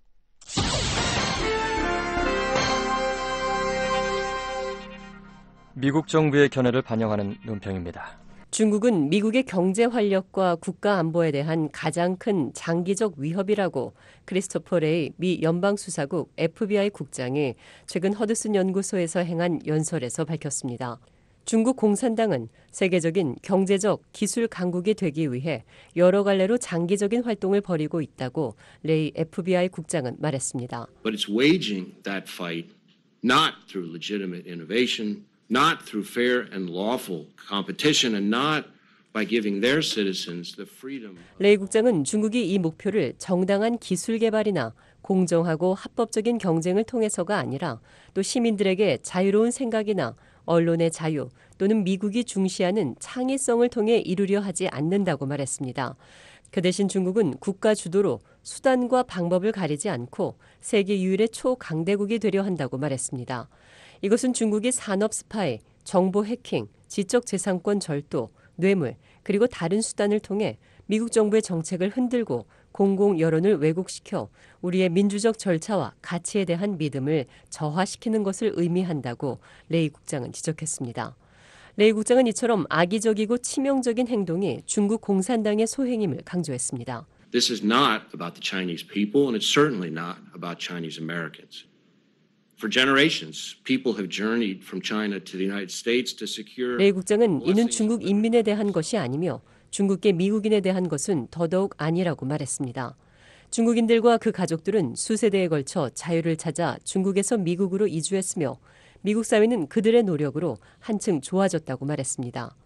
미국 정부의 견해를 반영하는 논평입니다. 중국은 미국의 경제 활력과 국가 안보에 대한 가장 큰 장기적 위협이라고 크리스토퍼 레이 미 연방수사국 에프비아이 국장이 최근 허드슨 연구소에서 행한 연설에서 밝혔습니다. 중국 공산당은 세계적인 경제적 기술 강국이 되기 위해 여러 갈래로 장기적인 활동을 벌이고 있다고 레이 에프비아이 국장은 말했습니다. But it's waging that fight not through legitimate innovation, not through fair and lawful competition, and not by giving their citizens the freedom. 레이 국장은 중국이 이 목표를 정당한 기술 개발이나 공정하고 합법적인 경쟁을 통해서가 아니라 또 시민들에게 자유로운 생각이나 언론의 자유 또는 미국이 중시하는 창의성을 통해 이루려 하지 않는다고 말했습니다. 그 대신 중국은 국가 주도로 수단과 방법을 가리지 않고 세계 유일의 초강대국이 되려 한다고 말했습니다. 이것은 중국이 산업 스파이, 정보 해킹, 지적재산권 절도, 뇌물, 그리고 다른 수단을 통해 미국 정부의 정책을 흔들고 공공 여론을 왜곡시켜 우리의 민주적 절차와 가치에 대한 믿음을 저하시키는 것을 의미한다고 레이 국장은 지적했습니다. 레이 국장은 이처럼 악의적이고 치명적인 행동이 중국 공산당의 소행임을 강조했습니다. This is not about the Chinese people, and it's certainly not about Chinese Americans. For generations, people have journeyed from China to the United States to secure. 레이 국장은 이는 중국 인민에 대한 것이 아니며 중국계 미국인에 대한 것은 더더욱 아니라고 말했습니다. 중국인들과 그 가족들은 수세대에 걸쳐 자유를 찾아 중국에서 미국으로 이주했으며 미국 사회는 그들의 노력으로 한층 좋아졌다고 말했습니다.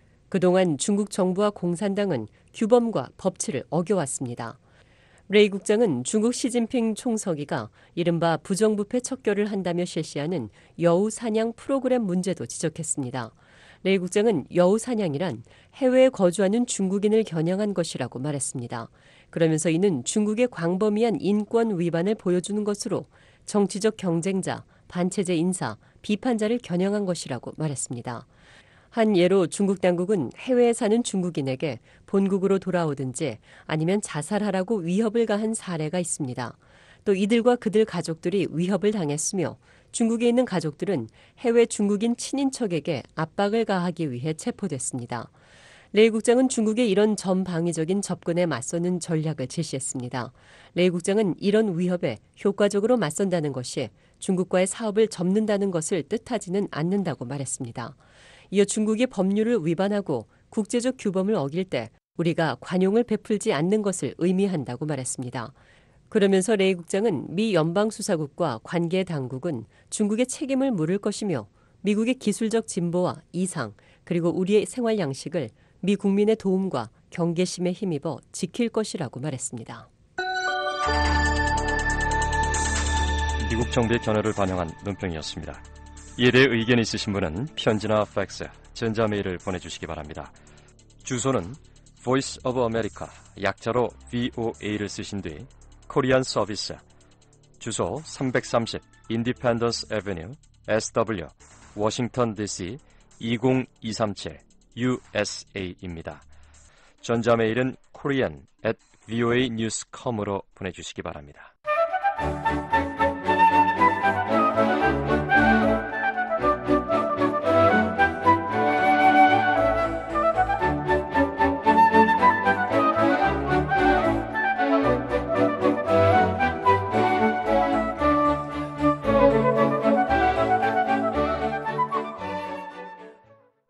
그동안 중국 정부와 공산당은 규범과 법치를 어겨왔습니다. 레이 국장은 중국 시진핑 총서기가 이른바 부정부패 척결을 한다며 실시하는 여우 사냥 프로그램 문제도 지적했습니다. 레이 국장은 여우 사냥이란 해외에 거주하는 중국인을 겨냥한 것이라고 말했습니다. 그러면서 이는 중국의 광범위한 인권 위반을 보여주는 것으로 정치적 경쟁자, 반체제 인사, 비판자를 겨냥한 것이라고 말했습니다. 한 예로 중국 당국은 해외에 사는 중국인에게 본국으로 돌아오든지 아니면 자살하라고 위협을 가한 사례가 있습니다. 또 이들과 그들 가족들이 위협을 당했으며 중국에 있는 가족들은 해외 중국인 친인척에게 압박을 가하기 위해 체포됐습니다. 레이 국장은 중국의 이런 전방위적인 접근에 맞서는 전략을 제시했습니다. 레이 국장은 이런 위협에 효과적으로 맞선다는 것이 중국과의 사업을 접는다는 것을 뜻하지는 않는다고 말했습니다. 이어 중국이 법률을 위반하고 국제적 규범을 어길 때 우리가 관용을 베풀지 않는 것을 의미한다고 말했습니다. 그러면서 레이 국장은 미 연방수사국과 관계 당국은 중국의 책임을 물을 것이며 미국의 기술적 진보와 이상 그리고 우리의 생활 양식을 미 국민의 도움과 경계심에 힘입어 지킬 것이라고 말했습니다. 미국 정부의 견해를 반영한 논평이었습니다. 이에 대해 의견 있으신 분은 편지나 팩스, 전자메일을 보내주시기 바랍니다. 주소는 Voice of America, 약자로 브이오에이를 쓰신 뒤 코리안 서비스, 주소 삼백삼십 Independence Avenue, 에스더블유, 워싱턴 디씨 이공이삼칠 유에스에이입니다. 전자메일은 korean at voanews dot com으로 보내주시기 바랍니다.